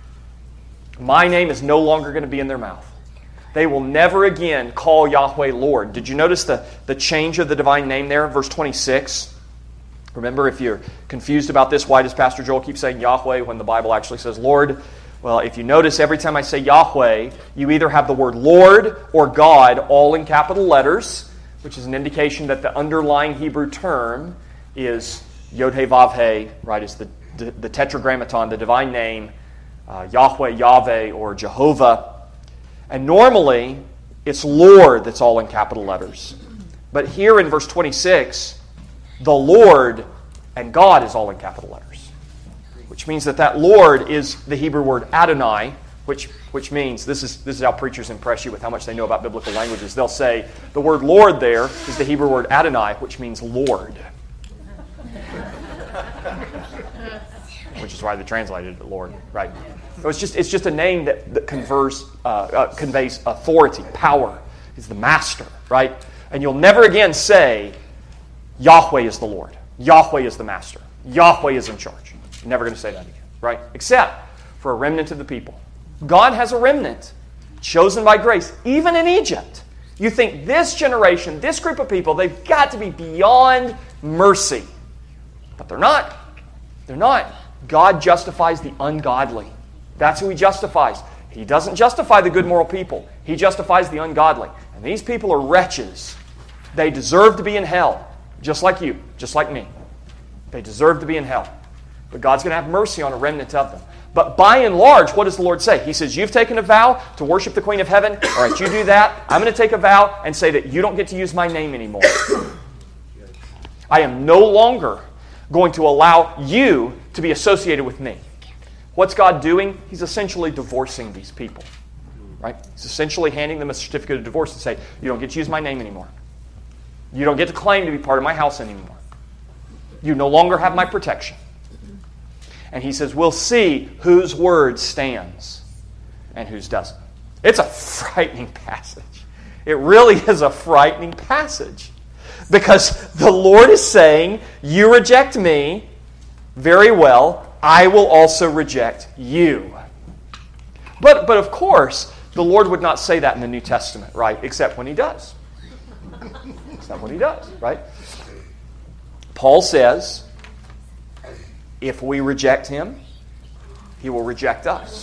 [SPEAKER 1] My name is no longer going to be in their mouth. They will never again call Yahweh Lord. Did you notice the, the change of the divine name there in verse twenty-six? Remember, if you're confused about this, why does Pastor Joel keep saying Yahweh when the Bible actually says Lord? Well, if you notice, every time I say Yahweh, you either have the word Lord or God all in capital letters, which is an indication that the underlying Hebrew term is Yod-Heh-Vav-Heh, right? It's the, the, the tetragrammaton, the divine name, uh, Yahweh, Yahweh, or Jehovah. And normally, it's Lord that's all in capital letters. But here in verse twenty-six, the Lord and God is all in capital letters. Which means that that Lord is the Hebrew word Adonai, which, which means, this is, this is how preachers impress you with how much they know about biblical languages. They'll say, the word Lord there is the Hebrew word Adonai, which means Lord. Which is why they translated it Lord, right? So it's just, it's just a name that, that converse, uh, uh, conveys authority, power. He's the master, right? And you'll never again say, Yahweh is the Lord. Yahweh is the master. Yahweh is in charge. You're never going to say that again, right? Except for a remnant of the people. God has a remnant chosen by grace, even in Egypt. You think this generation, this group of people, they've got to be beyond mercy. But they're not. They're not. God justifies the ungodly. That's who He justifies. He doesn't justify the good moral people. He justifies the ungodly. And these people are wretches. They deserve to be in hell, just like you, just like me. They deserve to be in hell. But God's going to have mercy on a remnant of them. But by and large, what does the Lord say? He says, you've taken a vow to worship the Queen of Heaven. All right, you do that. I'm going to take a vow and say that you don't get to use my name anymore. I am no longer going to allow you to be associated with me. What's God doing? He's essentially divorcing these people. Right? He's essentially handing them a certificate of divorce and say, you don't get to use my name anymore. You don't get to claim to be part of my house anymore. You no longer have my protection. And He says, we'll see whose word stands and whose doesn't. It's a frightening passage. It really is a frightening passage. Because the Lord is saying, you reject me, very well, I will also reject you. But, but of course, the Lord would not say that in the New Testament, right? Except when He does. Except when He does, right? Paul says, if we reject Him, He will reject us.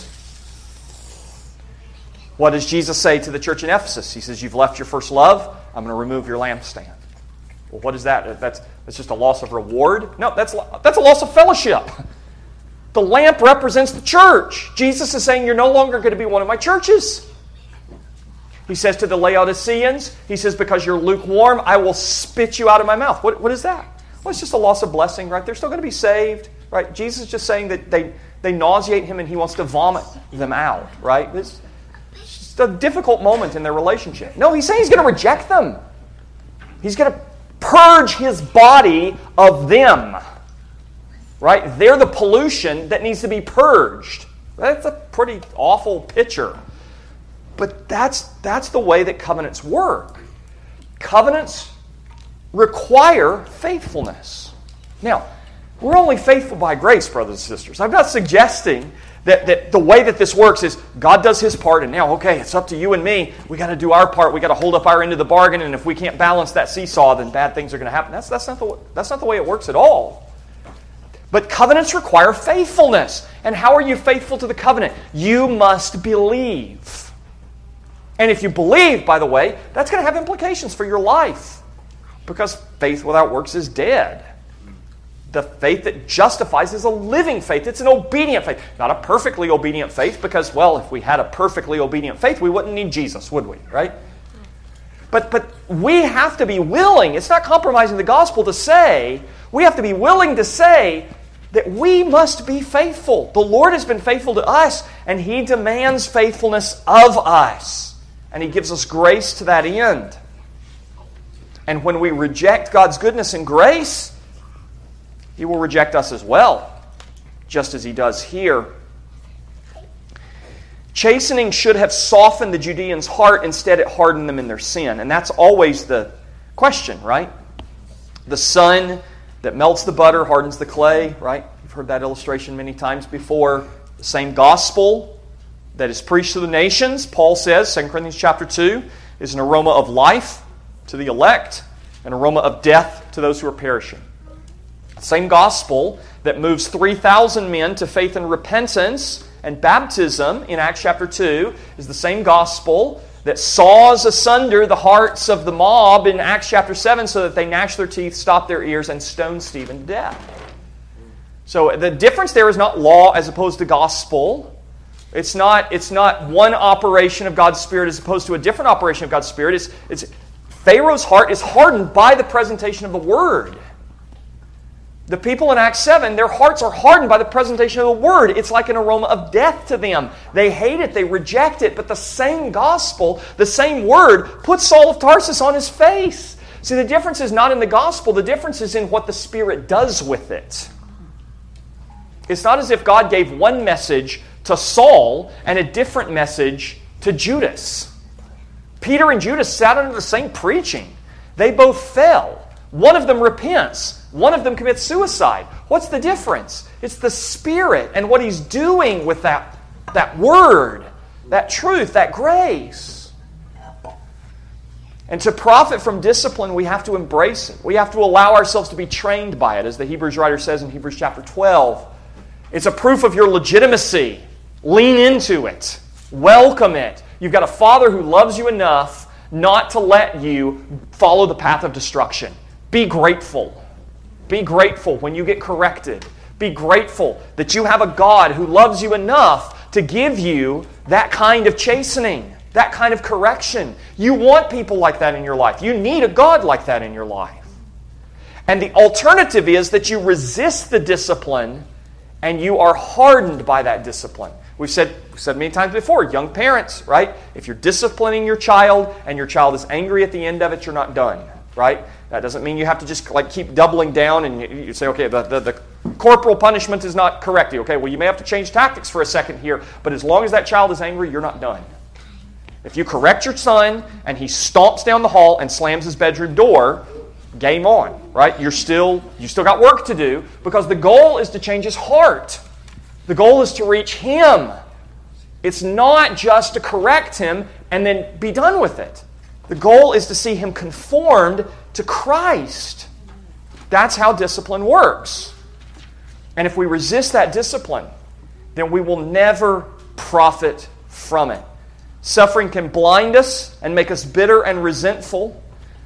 [SPEAKER 1] What does Jesus say to the church in Ephesus? He says, you've left your first love, I'm going to remove your lampstand. Well, what is that? That's, that's just a loss of reward? No, that's, that's a loss of fellowship. The lamp represents the church. Jesus is saying, you're no longer going to be one of my churches. He says to the Laodiceans, He says, because you're lukewarm, I will spit you out of my mouth. What, what is that? Well, it's just a loss of blessing, right? They're still going to be saved. Right? Jesus is just saying that they, they nauseate Him and He wants to vomit them out. Right? It's just a difficult moment in their relationship. No, He's saying He's going to reject them. He's going to purge His body of them. Right? They're the pollution that needs to be purged. That's a pretty awful picture. But that's, that's the way that covenants work. Covenants require faithfulness. Now, we're only faithful by grace, brothers and sisters. I'm not suggesting that, that the way that this works is God does His part and now, okay, it's up to you and me. We got to do our part. We got to hold up our end of the bargain, and if we can't balance that seesaw, then bad things are going to happen. That's, that's, not the, that's not the way it works at all. But covenants require faithfulness. And how are you faithful to the covenant? You must believe. And if you believe, by the way, that's going to have implications for your life. Because faith without works is dead. The faith that justifies is a living faith. It's an obedient faith. Not a perfectly obedient faith because, well, if we had a perfectly obedient faith, we wouldn't need Jesus, would we? Right? But, but we have to be willing. It's not compromising the gospel to say, we have to be willing to say that we must be faithful. The Lord has been faithful to us, and He demands faithfulness of us. And He gives us grace to that end. And when we reject God's goodness and grace, He will reject us as well, just as He does here. Chastening should have softened the Judeans' heart. Instead, it hardened them in their sin. And that's always the question, right? The sun that melts the butter hardens the clay, right? You've heard that illustration many times before. The same gospel that is preached to the nations, Paul says, Second Corinthians chapter two, is an aroma of life to the elect, an aroma of death to those who are perishing. The same gospel that moves three thousand men to faith and repentance And baptism in Acts chapter two is the same gospel that saws asunder the hearts of the mob in Acts chapter seven so that they gnash their teeth, stop their ears, and stone Stephen to death. So the difference there is not law as opposed to gospel. It's not, it's not one operation of God's Spirit as opposed to a different operation of God's Spirit. It's, it's Pharaoh's heart is hardened by the presentation of the Word. The people in Acts seven, their hearts are hardened by the presentation of the Word. It's like an aroma of death to them. They hate it, they reject it, but the same gospel, the same Word, puts Saul of Tarsus on his face. See, the difference is not in the gospel, the difference is in what the Spirit does with it. It's not as if God gave one message to Saul and a different message to Judas. Peter and Judas sat under the same preaching. They both fell. One of them repents. One of them commits suicide. What's the difference? It's the Spirit and what He's doing with that, that Word, that truth, that grace. And to profit from discipline, we have to embrace it. We have to allow ourselves to be trained by it, as the Hebrews writer says in Hebrews chapter twelve. It's a proof of your legitimacy. Lean into it. Welcome it. You've got a Father who loves you enough not to let you follow the path of destruction. Be grateful. Be grateful when you get corrected. Be grateful that you have a God who loves you enough to give you that kind of chastening, that kind of correction. You want people like that in your life. You need a God like that in your life. And the alternative is that you resist the discipline and you are hardened by that discipline. We've said, we've said many times before, young parents, right? If you're disciplining your child and your child is angry at the end of it, you're not done, right? That doesn't mean you have to just like keep doubling down and you, you say, okay, the, the, the corporal punishment is not correct. Okay, well, you may have to change tactics for a second here, but as long as that child is angry, you're not done. If you correct your son and he stomps down the hall and slams his bedroom door, game on, right? You're still, you still got work to do because the goal is to change his heart. The goal is to reach him. It's not just to correct him and then be done with it. The goal is to see him conformed to Christ. That's how discipline works. And if we resist that discipline, then we will never profit from it. Suffering can blind us and make us bitter and resentful,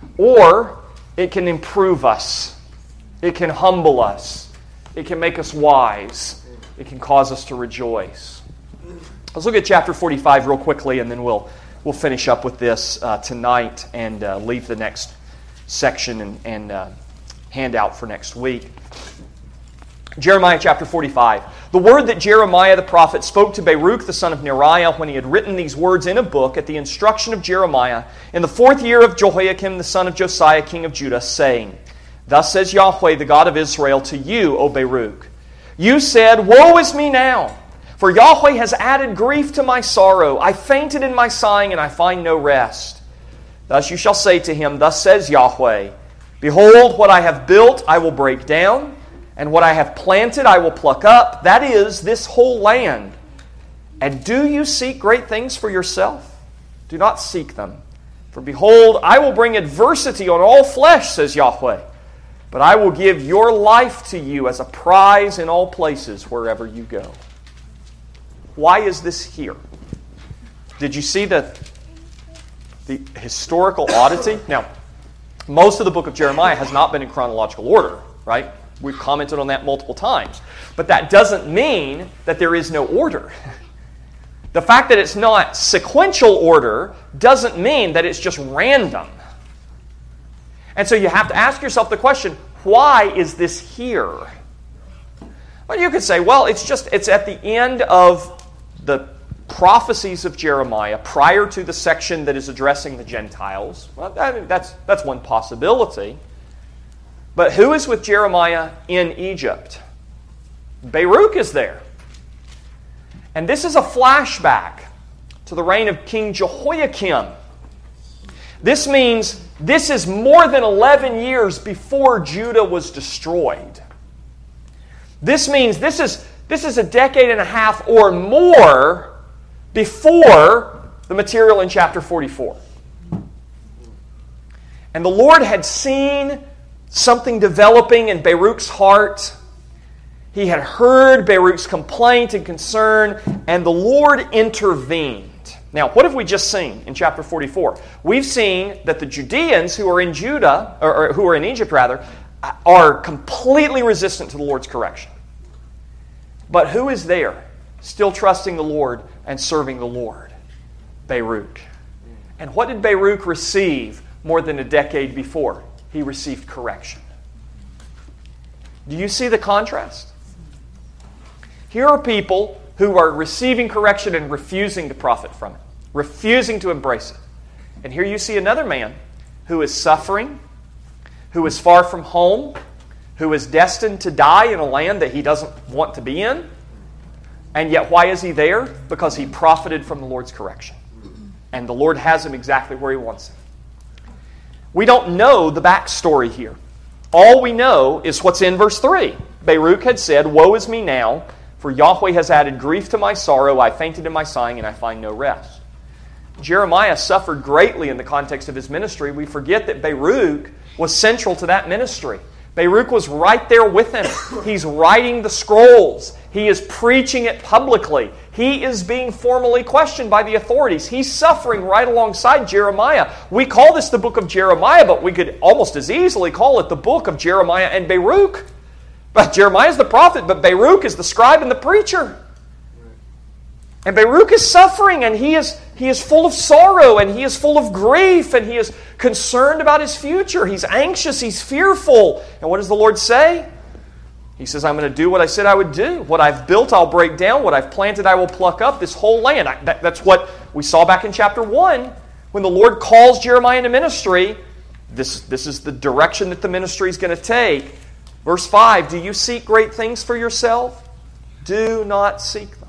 [SPEAKER 1] or it can improve us. It can humble us. It can make us wise. It can cause us to rejoice. Let's look at chapter forty-five real quickly, and then we'll we'll finish up with this uh, tonight and uh, leave the next section and, and uh, handout for next week. Jeremiah chapter forty-five. The word that Jeremiah the prophet spoke to Baruch the son of Neriah when he had written these words in a book at the instruction of Jeremiah in the fourth year of Jehoiakim the son of Josiah king of Judah, saying, Thus says Yahweh the God of Israel to you, O Baruch, You said, Woe is me now! For Yahweh has added grief to my sorrow. I fainted in my sighing, and I find no rest. Thus you shall say to him, Thus says Yahweh, Behold, what I have built I will break down, and what I have planted I will pluck up, that is, this whole land. And do you seek great things for yourself? Do not seek them. For behold, I will bring adversity on all flesh, says Yahweh. But I will give your life to you as a prize in all places wherever you go. Why is this here? Did you see the, the historical oddity? Now, most of the book of Jeremiah has not been in chronological order, right? We've commented on that multiple times. But that doesn't mean that there is no order. The fact that it's not sequential order doesn't mean that it's just random. And so you have to ask yourself the question, why is this here? Well, you could say, well, it's just it's at the end of the prophecies of Jeremiah prior to the section that is addressing the Gentiles. Well, that, that's, that's one possibility. But who is with Jeremiah in Egypt? Baruch is there. And this is a flashback to the reign of King Jehoiakim. This means this is more than eleven years before Judah was destroyed. This means this is, this is a decade and a half or more before the material in chapter forty-four. And the Lord had seen something developing in Baruch's heart. He had heard Baruch's complaint and concern, and the Lord intervened. Now, what have we just seen in chapter forty-four? We've seen that the Judeans who are in Judah, or, or who are in Egypt rather, are completely resistant to the Lord's correction. But who is there, still trusting the Lord and serving the Lord? Baruch. And what did Baruch receive more than a decade before? He received correction. Do you see the contrast? Here are people who are receiving correction and refusing to profit from it, refusing to embrace it. And here you see another man who is suffering, who is far from home, who is destined to die in a land that he doesn't want to be in. And yet why is he there? Because he profited from the Lord's correction. And the Lord has him exactly where he wants him. We don't know the backstory here. All we know is what's in verse three. Baruch had said, "Woe is me now, for Yahweh has added grief to my sorrow. I fainted in my sighing, and I find no rest." Jeremiah suffered greatly in the context of his ministry. We forget that Baruch was central to that ministry. Baruch was right there with him. He's writing the scrolls. He is preaching it publicly. He is being formally questioned by the authorities. He's suffering right alongside Jeremiah. We call this the book of Jeremiah, but we could almost as easily call it the book of Jeremiah and Baruch. But Jeremiah is the prophet, but Baruch is the scribe and the preacher. And Baruch is suffering, and he is, he is full of sorrow, and he is full of grief, and he is concerned about his future. He's anxious, he's fearful. And what does the Lord say? He says, "I'm going to do what I said I would do. What I've built, I'll break down. What I've planted, I will pluck up. This whole land." I, that, that's what we saw back in chapter one. When the Lord calls Jeremiah into ministry, this, this is the direction that the ministry is going to take. Verse five, "Do you seek great things for yourself? Do not seek them."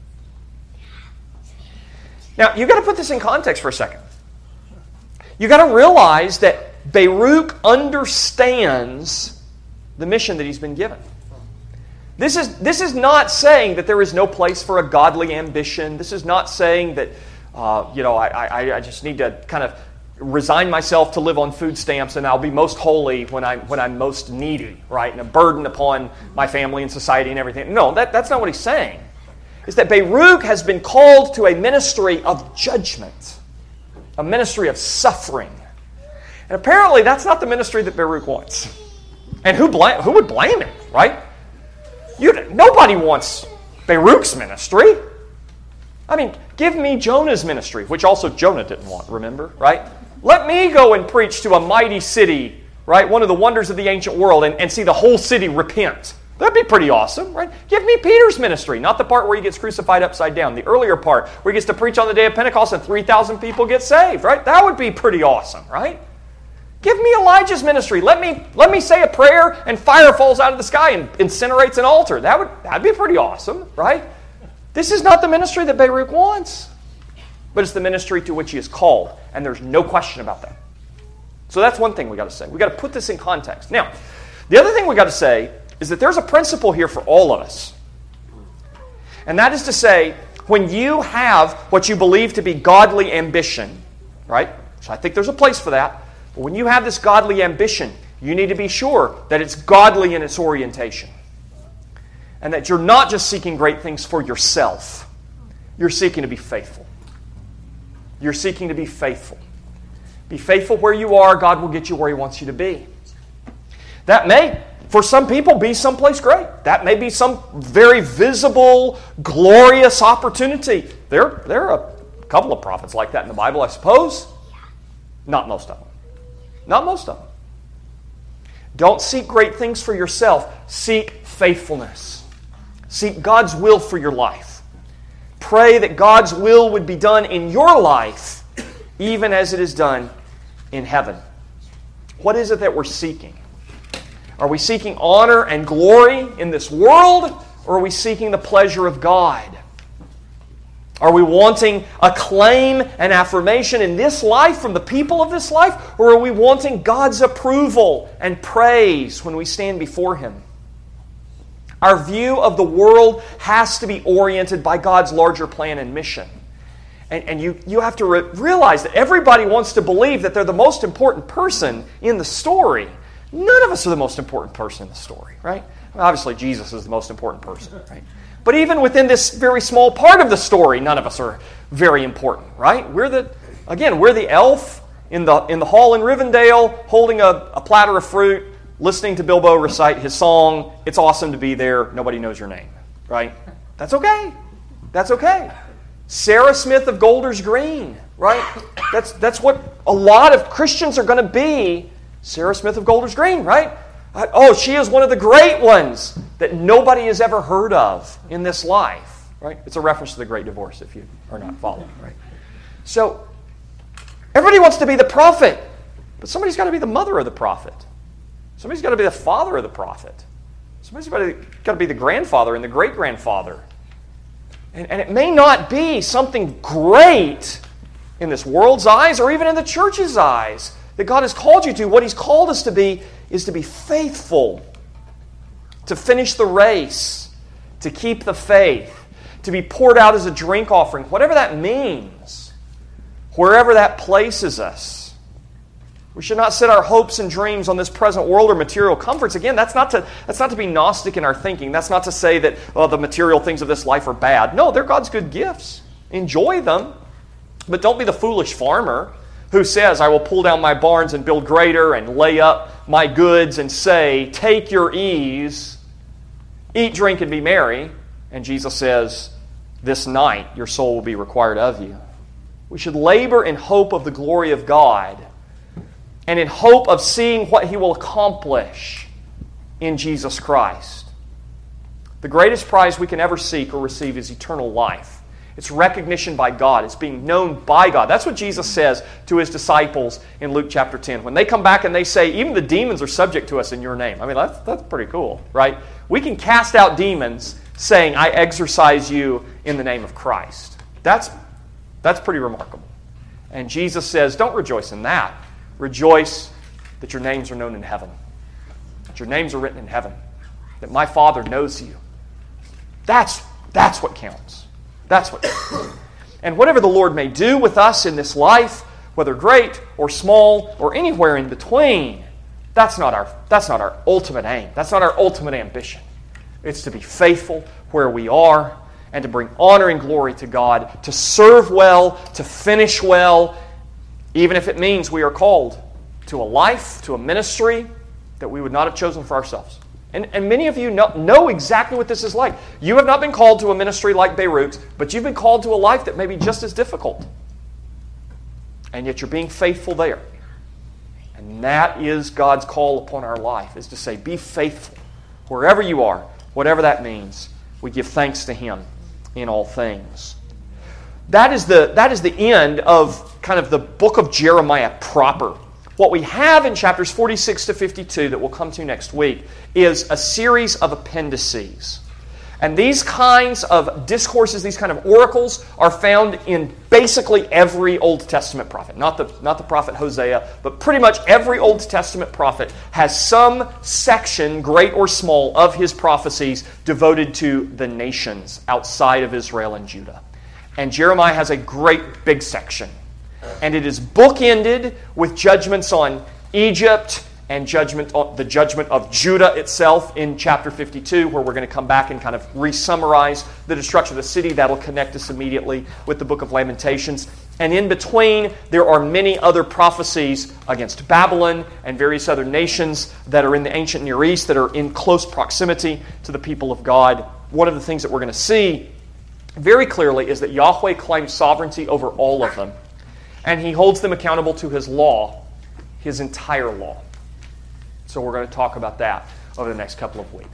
[SPEAKER 1] Now, you've got to put this in context for a second. You've got to realize that Baruch understands the mission that he's been given. This is, this is not saying that there is no place for a godly ambition. This is not saying that, uh, you know, I, I, I just need to kind of resign myself to live on food stamps and I'll be most holy when I'm, when I'm most needy, right? And a burden upon my family and society and everything. No, that, that's not what he's saying. It's that Baruch has been called to a ministry of judgment, a ministry of suffering. And apparently that's not the ministry that Baruch wants. And who blame, who would blame him, right? You, nobody wants Baruch's ministry. I mean, give me Jonah's ministry, which also Jonah didn't want, remember, right? Let me go and preach to a mighty city, right? One of the wonders of the ancient world, and, and see the whole city repent. That'd be pretty awesome, right? Give me Peter's ministry, not the part where he gets crucified upside down. The earlier part, where he gets to preach on the day of Pentecost and three thousand people get saved, right? That would be pretty awesome, right? Give me Elijah's ministry. Let me, let me say a prayer and fire falls out of the sky and incinerates an altar. That would, that'd be pretty awesome, right? This is not the ministry that Baruch wants, but it's the ministry to which he is called, and there's no question about that. So that's one thing we got to say. We got to put this in context. Now, the other thing we got to say is that there's a principle here for all of us. And that is to say, when you have what you believe to be godly ambition, right? So I think there's a place for that. But when you have this godly ambition, you need to be sure that it's godly in its orientation. And that you're not just seeking great things for yourself. You're seeking to be faithful. You're seeking to be faithful. Be faithful where you are. God will get you where He wants you to be. That may, for some people, be someplace great. That may be some very visible, glorious opportunity. There, there are a couple of prophets like that in the Bible, I suppose. Not most of them. Not most of them. Don't seek great things for yourself. Seek faithfulness. Seek God's will for your life. Pray that God's will would be done in your life, even as it is done in heaven. What is it that we're seeking? Are we seeking honor and glory in this world, or are we seeking the pleasure of God? Are we wanting acclaim and affirmation in this life from the people of this life, or are we wanting God's approval and praise when we stand before Him? Our view of the world has to be oriented by God's larger plan and mission. And, and you, you have to re- realize that everybody wants to believe that they're the most important person in the story. None of us are the most important person in the story, right? Well, obviously, Jesus is the most important person, right? But even within this very small part of the story, none of us are very important, right? We're the, again, we're the elf in the in the hall in Rivendell, holding a, a platter of fruit, listening to Bilbo recite his song. It's awesome to be there. Nobody knows your name, right? That's okay. That's okay. Sarah Smith of Golders Green, right? That's that's what a lot of Christians are going to be. Sarah Smith of Golders Green, right? Oh, she is one of the great ones that nobody has ever heard of in this life, right? It's a reference to the Great Divorce if you are not following, right? So, everybody wants to be the prophet, but somebody's got to be the mother of the prophet. Somebody's got to be the father of the prophet. Somebody's got to, got to be the grandfather and the great-grandfather. And, and it may not be something great in this world's eyes or even in the church's eyes that God has called you to. What He's called us to be is to be faithful, to finish the race, to keep the faith, to be poured out as a drink offering, whatever that means, wherever that places us. We should not set our hopes and dreams on this present world or material comforts. Again, that's not to, that's not to be Gnostic in our thinking. That's not to say that well, the material things of this life are bad. No, they're God's good gifts. Enjoy them, but don't be the foolish farmer who says, I will pull down my barns and build greater and lay up my goods and say, take your ease, eat, drink, and be merry. And Jesus says, this night your soul will be required of you. We should labor in hope of the glory of God and in hope of seeing what He will accomplish in Jesus Christ. The greatest prize we can ever seek or receive is eternal life. It's recognition by God. It's being known by God. That's what Jesus says to His disciples in Luke chapter ten. When they come back and they say, even the demons are subject to us in your name. I mean, that's, that's pretty cool, right? We can cast out demons saying, I exorcise you in the name of Christ. That's, that's pretty remarkable. And Jesus says, don't rejoice in that. Rejoice that your names are known in heaven. That your names are written in heaven. That my Father knows you. That's, that's what counts. That's what counts. And whatever the Lord may do with us in this life, whether great or small or anywhere in between, that's not our, that's not our ultimate aim. That's not our ultimate ambition. It's to be faithful where we are and to bring honor and glory to God, to serve well, to finish well, even if it means we are called to a life, to a ministry that we would not have chosen for ourselves. And, and many of you know, know exactly what this is like. You have not been called to a ministry like Beirut, but you've been called to a life that may be just as difficult. And yet you're being faithful there. And that is God's call upon our life, is to say, be faithful wherever you are, whatever that means. We give thanks to Him in all things. That is the, that is the end of kind of the book of Jeremiah proper. What we have in chapters forty-six to fifty-two that we'll come to next week is a series of appendices. And these kinds of discourses, these kind of oracles, are found in basically every Old Testament prophet. Not the, not the prophet Hosea, but pretty much every Old Testament prophet has some section, great or small, of his prophecies devoted to the nations outside of Israel and Judah. And Jeremiah has a great big section. And it is bookended with judgments on Egypt and judgment on the judgment of Judah itself in chapter fifty-two, where we're going to come back and kind of re-summarize the destruction of the city. That'll connect us immediately with the book of Lamentations. And in between, there are many other prophecies against Babylon and various other nations that are in the ancient Near East that are in close proximity to the people of God. One of the things that we're going to see very clearly is that Yahweh claims sovereignty over all of them. And He holds them accountable to His law, His entire law. So we're going to talk about that over the next couple of weeks.